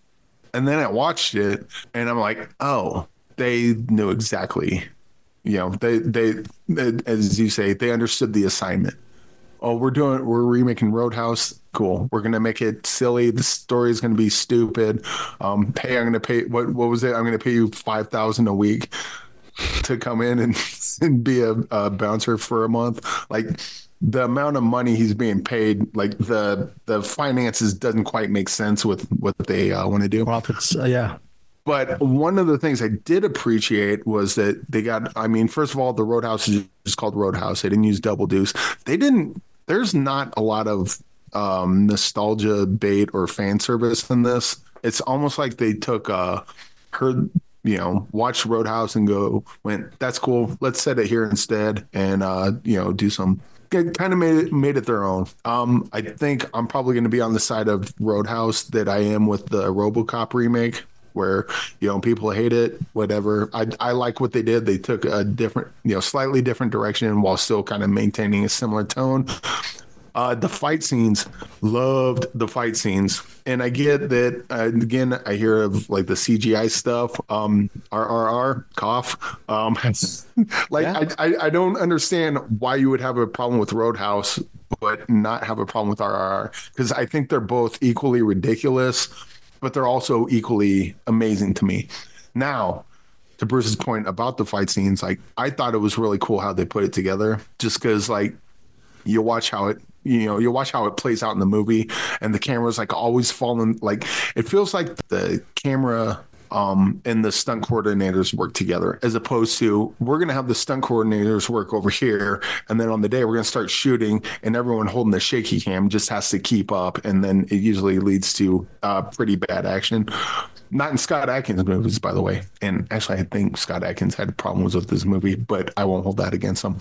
And then I watched it and I'm like, oh, they knew exactly, you know, they, they, as you say, they understood the assignment. Oh, we're doing, we're remaking Roadhouse. Cool. We're going to make it silly. The story is going to be stupid. Um, hey, I'm going to pay, what, what was it? I'm going to pay you five thousand a week to come in and, and be a, a bouncer for a month. Like, the amount of money he's being paid, like the the finances doesn't quite make sense with what they uh, want to do. Profits. Uh, yeah. But one of the things I did appreciate was that they got, I mean, first of all, the Roadhouse is just called Roadhouse. They didn't use Double Deuce. They didn't, there's not a lot of um, nostalgia bait or fan service in this. It's almost like they took, uh, heard, you know, watched Roadhouse and go, went, that's cool. Let's set it here instead and, uh, you know, do some, kind of made it, made it their own. Um, I think I'm probably going to be on the side of Roadhouse that I am with the RoboCop remake, where, you know, people hate it, whatever. I, I like what they did. They took a different, you know, slightly different direction while still kind of maintaining a similar tone. Uh, the fight scenes, loved the fight scenes. And I get that, uh, again, I hear of like the C G I stuff, um, R R R, cough. Um, like, Yeah. I, I, I don't understand why you would have a problem with Roadhouse, but not have a problem with R R R, because I think they're both equally ridiculous, but they're also equally amazing to me. Now, to Bruce's point about the fight scenes, like I thought it was really cool how they put it together, just because like you watch how it, you know, you watch how it plays out in the movie, and the camera's like always falling. Like it feels like the camera um, and the stunt coordinators work together, as opposed to we're going to have the stunt coordinators work over here, and then on the day we're going to start shooting, and everyone holding the shaky cam just has to keep up, and then it usually leads to uh, pretty bad action. Not in Scott Adkins movies, by the way. And actually, I think Scott Adkins had problems with this movie, but I won't hold that against him.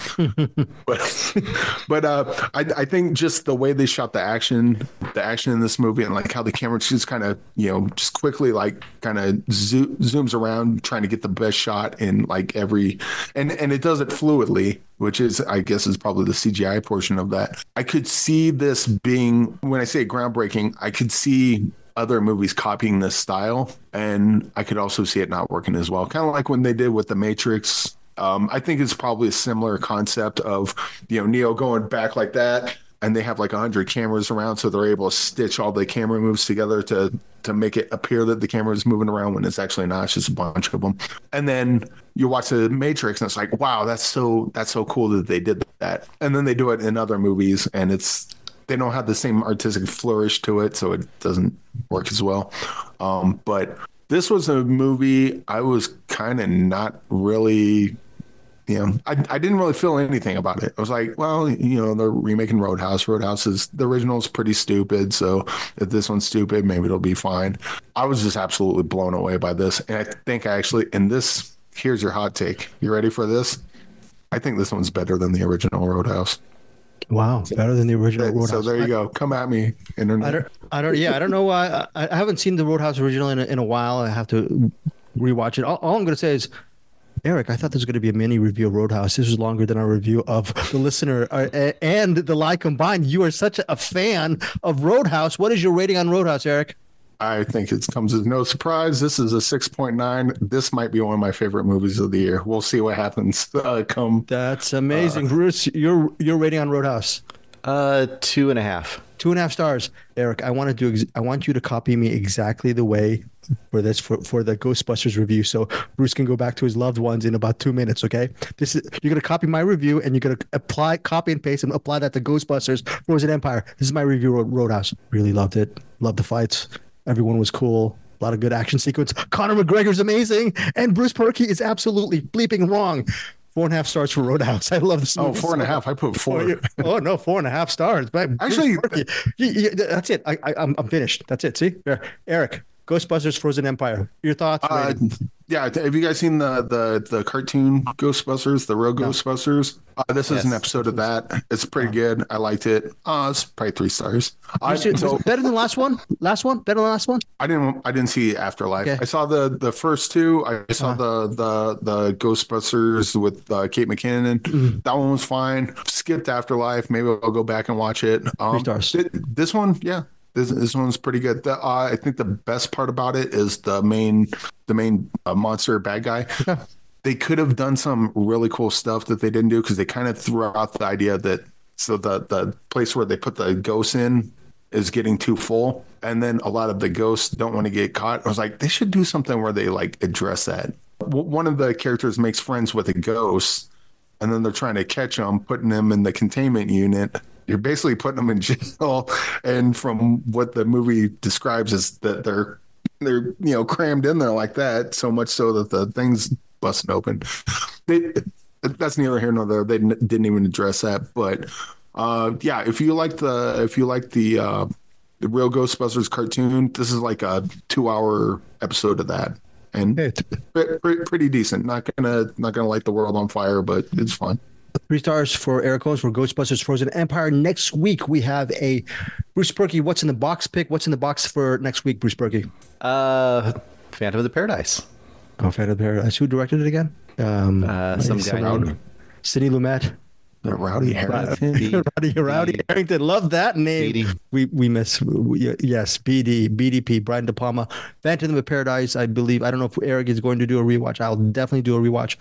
but but uh, I, I think just the way they shot the action, the action in this movie, and like how the camera just kind of, you know, just quickly like kind of zo- zooms around, trying to get the best shot in like every, and and it does it fluidly, which is, I guess, is probably the C G I portion of that. I could see this being, when I say groundbreaking, I could see other movies copying this style, and I could also see it not working as well. Kind of like when they did with The Matrix. Um, I think it's probably a similar concept of, you know, Neo going back like that, and they have like a hundred cameras around, so they're able to stitch all the camera moves together to to make it appear that the camera is moving around when it's actually not. It's just a bunch of them. And then you watch The Matrix, and it's like, wow, that's so that's so cool that they did that. And then they do it in other movies, and it's they don't have the same artistic flourish to it, so it doesn't work as well. Um, but this was a movie I was kind of not really, you know, I, I didn't really feel anything about it. I was like, well, you know, they're remaking Roadhouse. Roadhouse is, the original is pretty stupid, so if this one's stupid, maybe it'll be fine. I was just absolutely blown away by this. And I think I actually, and this, here's your hot take. You ready for this? I think this one's better than the original Roadhouse. Wow, better than the original Roadhouse. So there you go. Come at me, internet. I don't, I don't, yeah, I don't know why. I, I haven't seen the Roadhouse original in a, in a while. I have to rewatch it. All, all I'm going to say is, Eric, I thought this was going to be a mini review of Roadhouse. This was longer than our review of The Listener uh, and The Lie combined. You are such a fan of Roadhouse. What is your rating on Roadhouse, Eric? I think it comes as no surprise. This is a six point nine. This might be one of my favorite movies of the year. We'll see what happens. Uh, come. That's amazing, uh, Bruce. Your your rating on Roadhouse? Uh, two and a half. Two and a half stars. Eric, I want to do. Ex- I want you to copy me exactly the way for this for, for the Ghostbusters review, so Bruce can go back to his loved ones in about two minutes. Okay, this is you're gonna copy my review, and you're gonna apply, copy and paste, and apply that to Ghostbusters Frozen Empire. This is my review of Roadhouse. Really loved it. Loved the fights. Everyone was cool. A lot of good action sequence. Conor McGregor's amazing, and Bruce Purkey is absolutely bleeping wrong. Four and a half stars for Roadhouse. I love this movie. Oh, four and a half. I put four. Oh, oh no, four and a half stars. But actually, you, you, that's it. I, I, I'm I'm finished. That's it. See, there. Eric, Ghostbusters Frozen Empire. Your thoughts? Uh, yeah, have you guys seen the the the cartoon Ghostbusters, the real no. Ghostbusters? Uh, this yes. is an episode of that. It's pretty good. I liked it. Uh, it's probably three stars. I, so, better than the last one? Last one? Better than the last one? I didn't. I didn't see Afterlife. Okay. I saw the the first two. I saw uh-huh. the the the Ghostbusters with uh, Kate McKinnon. Mm-hmm. That one was fine. Skipped Afterlife. Maybe I'll go back and watch it. Um, three stars. Th- this one, yeah. This, this one's pretty good. The, uh, I think the best part about it is the main the main uh, monster bad guy. Yeah. They could have done some really cool stuff that they didn't do, because they kind of threw out the idea that so the the place where they put the ghosts in is getting too full, and then a lot of the ghosts don't want to get caught. I was like, they should do something where they like address that. W- one of the characters makes friends with a ghost, and then they're trying to catch them, putting them in the containment unit. You're basically putting them in jail, and from what the movie describes is that they're they're you know crammed in there like that, so much so that the thing's busting open. They, that's neither here nor there. They n- didn't even address that, but uh, yeah, if you like the if you like the uh, the real Ghostbusters cartoon, this is like a two hour episode of that, and it's pretty, pretty decent. Not gonna not gonna light the world on fire, but it's fun. Three stars for Eric Holmes for Ghostbusters Frozen Empire. Next week, we have a Bruce Purkey, what's in the box pick? What's in the box for next week, Bruce Purkey? Uh, Phantom of the Paradise. Oh, Phantom of the Paradise. Who directed it again? Um, uh, some guy. Rowdy. Sidney Lumet. Rowdy Harrington. Rowdy, Rowdy Harrington. Love that name. B D. We we miss. We, yes, B D, B D P, Brian De Palma. Phantom of the Paradise, I believe. I don't know if Eric is going to do a rewatch. I'll definitely do a rewatch.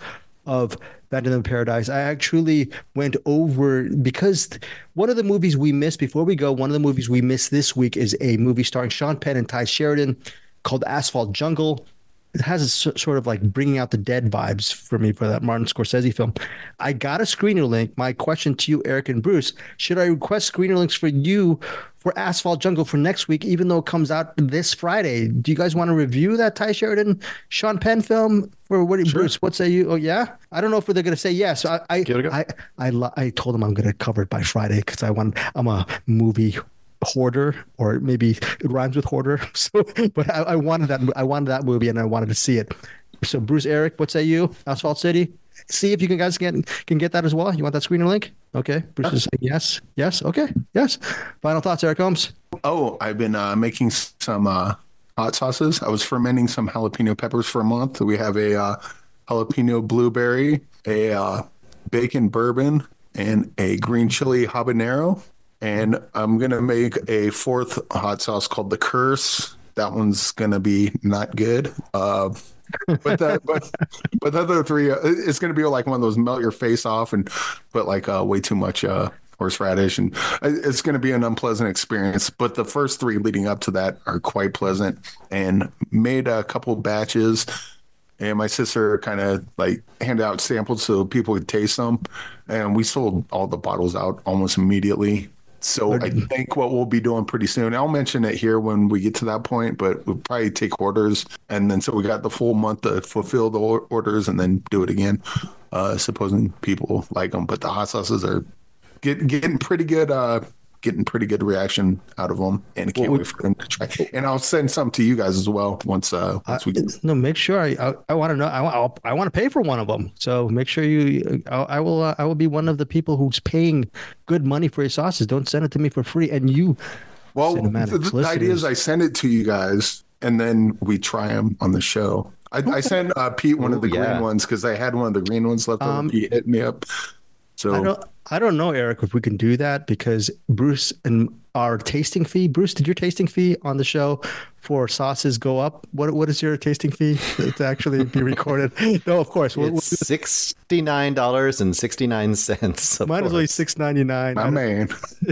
of Phantom of Paradise. I actually went over because one of the movies we missed before we go, one of the movies we missed this week is a movie starring Sean Penn and Ty Sheridan called Asphalt Jungle. It has a sort of like Bringing Out the Dead vibes for me for that Martin Scorsese film. I got a screener link. My question to you, Eric and Bruce, should I request screener links for you for Asphalt Jungle for next week, even though it comes out this Friday? Do you guys want to review that Ty Sheridan, Sean Penn film? For what, sure. Bruce, what say you? Oh, yeah? I don't know if they're going to say yes. I I, I, I, I told them I'm going to cover it by Friday because I want, I'm a movie hoarder, or maybe it rhymes with hoarder. So, but I, I wanted that. I wanted that movie, and I wanted to see it. So, Bruce, Eric, what say you? Asphalt City. See if you can guys get can get that as well. You want that screener link? Okay. Bruce is saying yes. Yes. Okay. Yes. Final thoughts, Eric Holmes. Oh, I've been uh, making some uh, hot sauces. I was fermenting some jalapeno peppers for a month. We have a uh, jalapeno blueberry, a uh, bacon bourbon, and a green chili habanero. And I'm going to make a fourth hot sauce called The Curse. That one's going to be not good. Uh, but, that, but but the other three, uh, it's going to be like one of those melt your face off and put like uh, way too much uh, horseradish. And it's going to be an unpleasant experience. But the first three leading up to that are quite pleasant, and made a couple batches. And my sister kind of like handed out samples so people could taste them. And we sold all the bottles out almost immediately. So I think what we'll be doing pretty soon, I'll mention it here when we get to that point, but we'll probably take orders. And then so we got the full month to fulfill the orders and then do it again, uh, supposing people like them. But the hot sauces are get, getting pretty good, uh, getting pretty good reaction out of them. And I can't well, wait for them to try. And I'll send some to you guys as well once, uh, once we get. No, make sure I, I, I want to know. I want, I want to pay for one of them. So make sure you, I, I will, uh, I will be one of the people who's paying good money for your sauces. Don't send it to me for free. And you, well, the, the idea is I send it to you guys and then we try them on the show. I, okay. I sent uh, Pete one Ooh, of the yeah. green ones because I had one of the green ones left over. Um, Pete hit me up. So I don't, I don't know, Eric, if we can do that because Bruce and our tasting fee. Bruce, did your tasting fee on the show for sauces go up? What What is your tasting fee to actually be recorded? No, of course. We'll, it's we'll sixty-nine dollars and sixty-nine cents. Might as well be six ninety-nine. My man.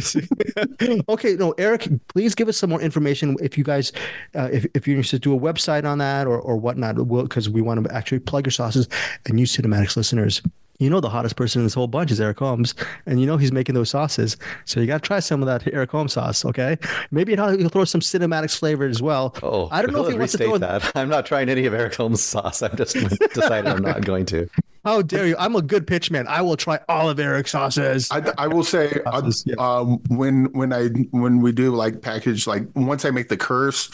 Okay, no, Eric, please give us some more information if you guys, uh, if, if you're interested to do a website on that or, or whatnot, because we want to actually plug your sauces and you Cinematics listeners. You know the hottest person in this whole bunch is Eric Holmes, and you know he's making those sauces. So you got to try some of that Eric Holmes sauce, okay? Maybe he'll throw some Cinematics flavor as well. Oh, I don't know if he wants to throw that. I'm not trying any of Eric Holmes' sauce. I've just decided I'm not going to. How dare you? I'm a good pitch man. I will try all of Eric's sauces. I, I will say, sauces, yeah. um, when when I when we do like package, like once I make the curse,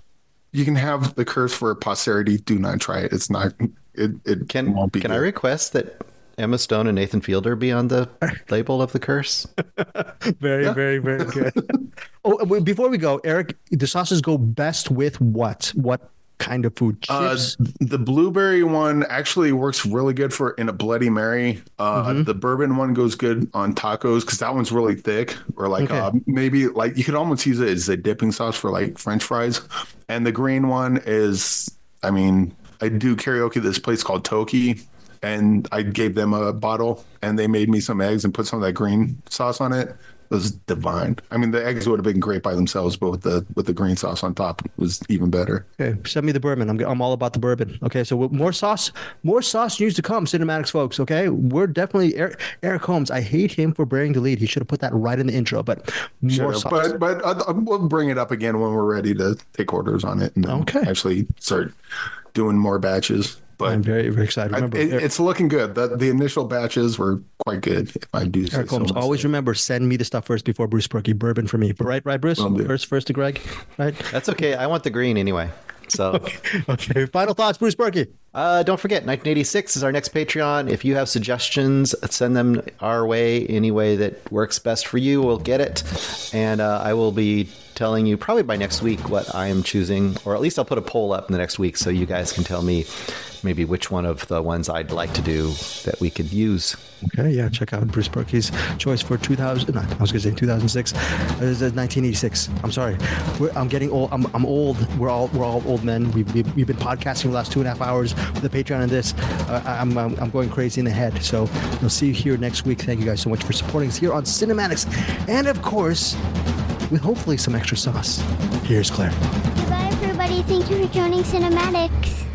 you can have the curse for posterity. Do not try it. It's not. It it can won't be Can good. I request that Emma Stone and Nathan Fielder be on the label of the curse? Very, yeah. very, very good. Oh, before we go, Eric, the sauces go best with what? What kind of food? Chips? Uh, the blueberry one actually works really good for in a Bloody Mary. Uh, mm-hmm. The bourbon one goes good on tacos because that one's really thick. Or like okay. uh, maybe like you could almost use it as a dipping sauce for like French fries. And the green one is, I mean, I do karaoke at this place called Toki. And I gave them a bottle, and they made me some eggs and put some of that green sauce on it. It was divine. I mean, the eggs would have been great by themselves, but with the with the green sauce on top, it was even better. Okay, send me the bourbon. I'm I'm all about the bourbon. Okay, so more sauce, more sauce news to come, Cinematics folks. Okay, we're definitely Eric, Eric Holmes. I hate him for bearing the lead. He should have put that right in the intro. But more sure, sauce. But but uh, we'll bring it up again when we're ready to take orders on it and okay. actually start doing more batches. But I'm very, very excited. Remember, I, it, it's looking good. The, the initial batches were quite good. If I do say Eric Holmes, so always say. remember, send me the stuff first before Bruce Perky. Bourbon for me. Right, right, Bruce? First, first to Greg. Right. That's okay. I want the green anyway. So okay. okay. Final thoughts, Bruce Perky. Uh, don't forget, nineteen eighty-six is our next Patreon. If you have suggestions, send them our way. Any way that works best for you, we'll get it. And uh, I will be telling you probably by next week what I am choosing, or at least I'll put a poll up in the next week so you guys can tell me maybe which one of the ones I'd like to do that we could use. Okay, yeah, check out Bruce Berkey's choice for two thousand. No, I was going to say two thousand six. This is nineteen eighty-six. I'm sorry. We're, I'm getting old. I'm, I'm old. We're all we're all old men. We've, we've, we've been podcasting for the last two and a half hours with the Patreon and this. Uh, I'm, I'm I'm going crazy in the head. So we'll see you here next week. Thank you guys so much for supporting us here on Cinematics, and of course, with hopefully some extra sauce. Here's Claire. Goodbye, everybody. Thank you for joining Cinematics.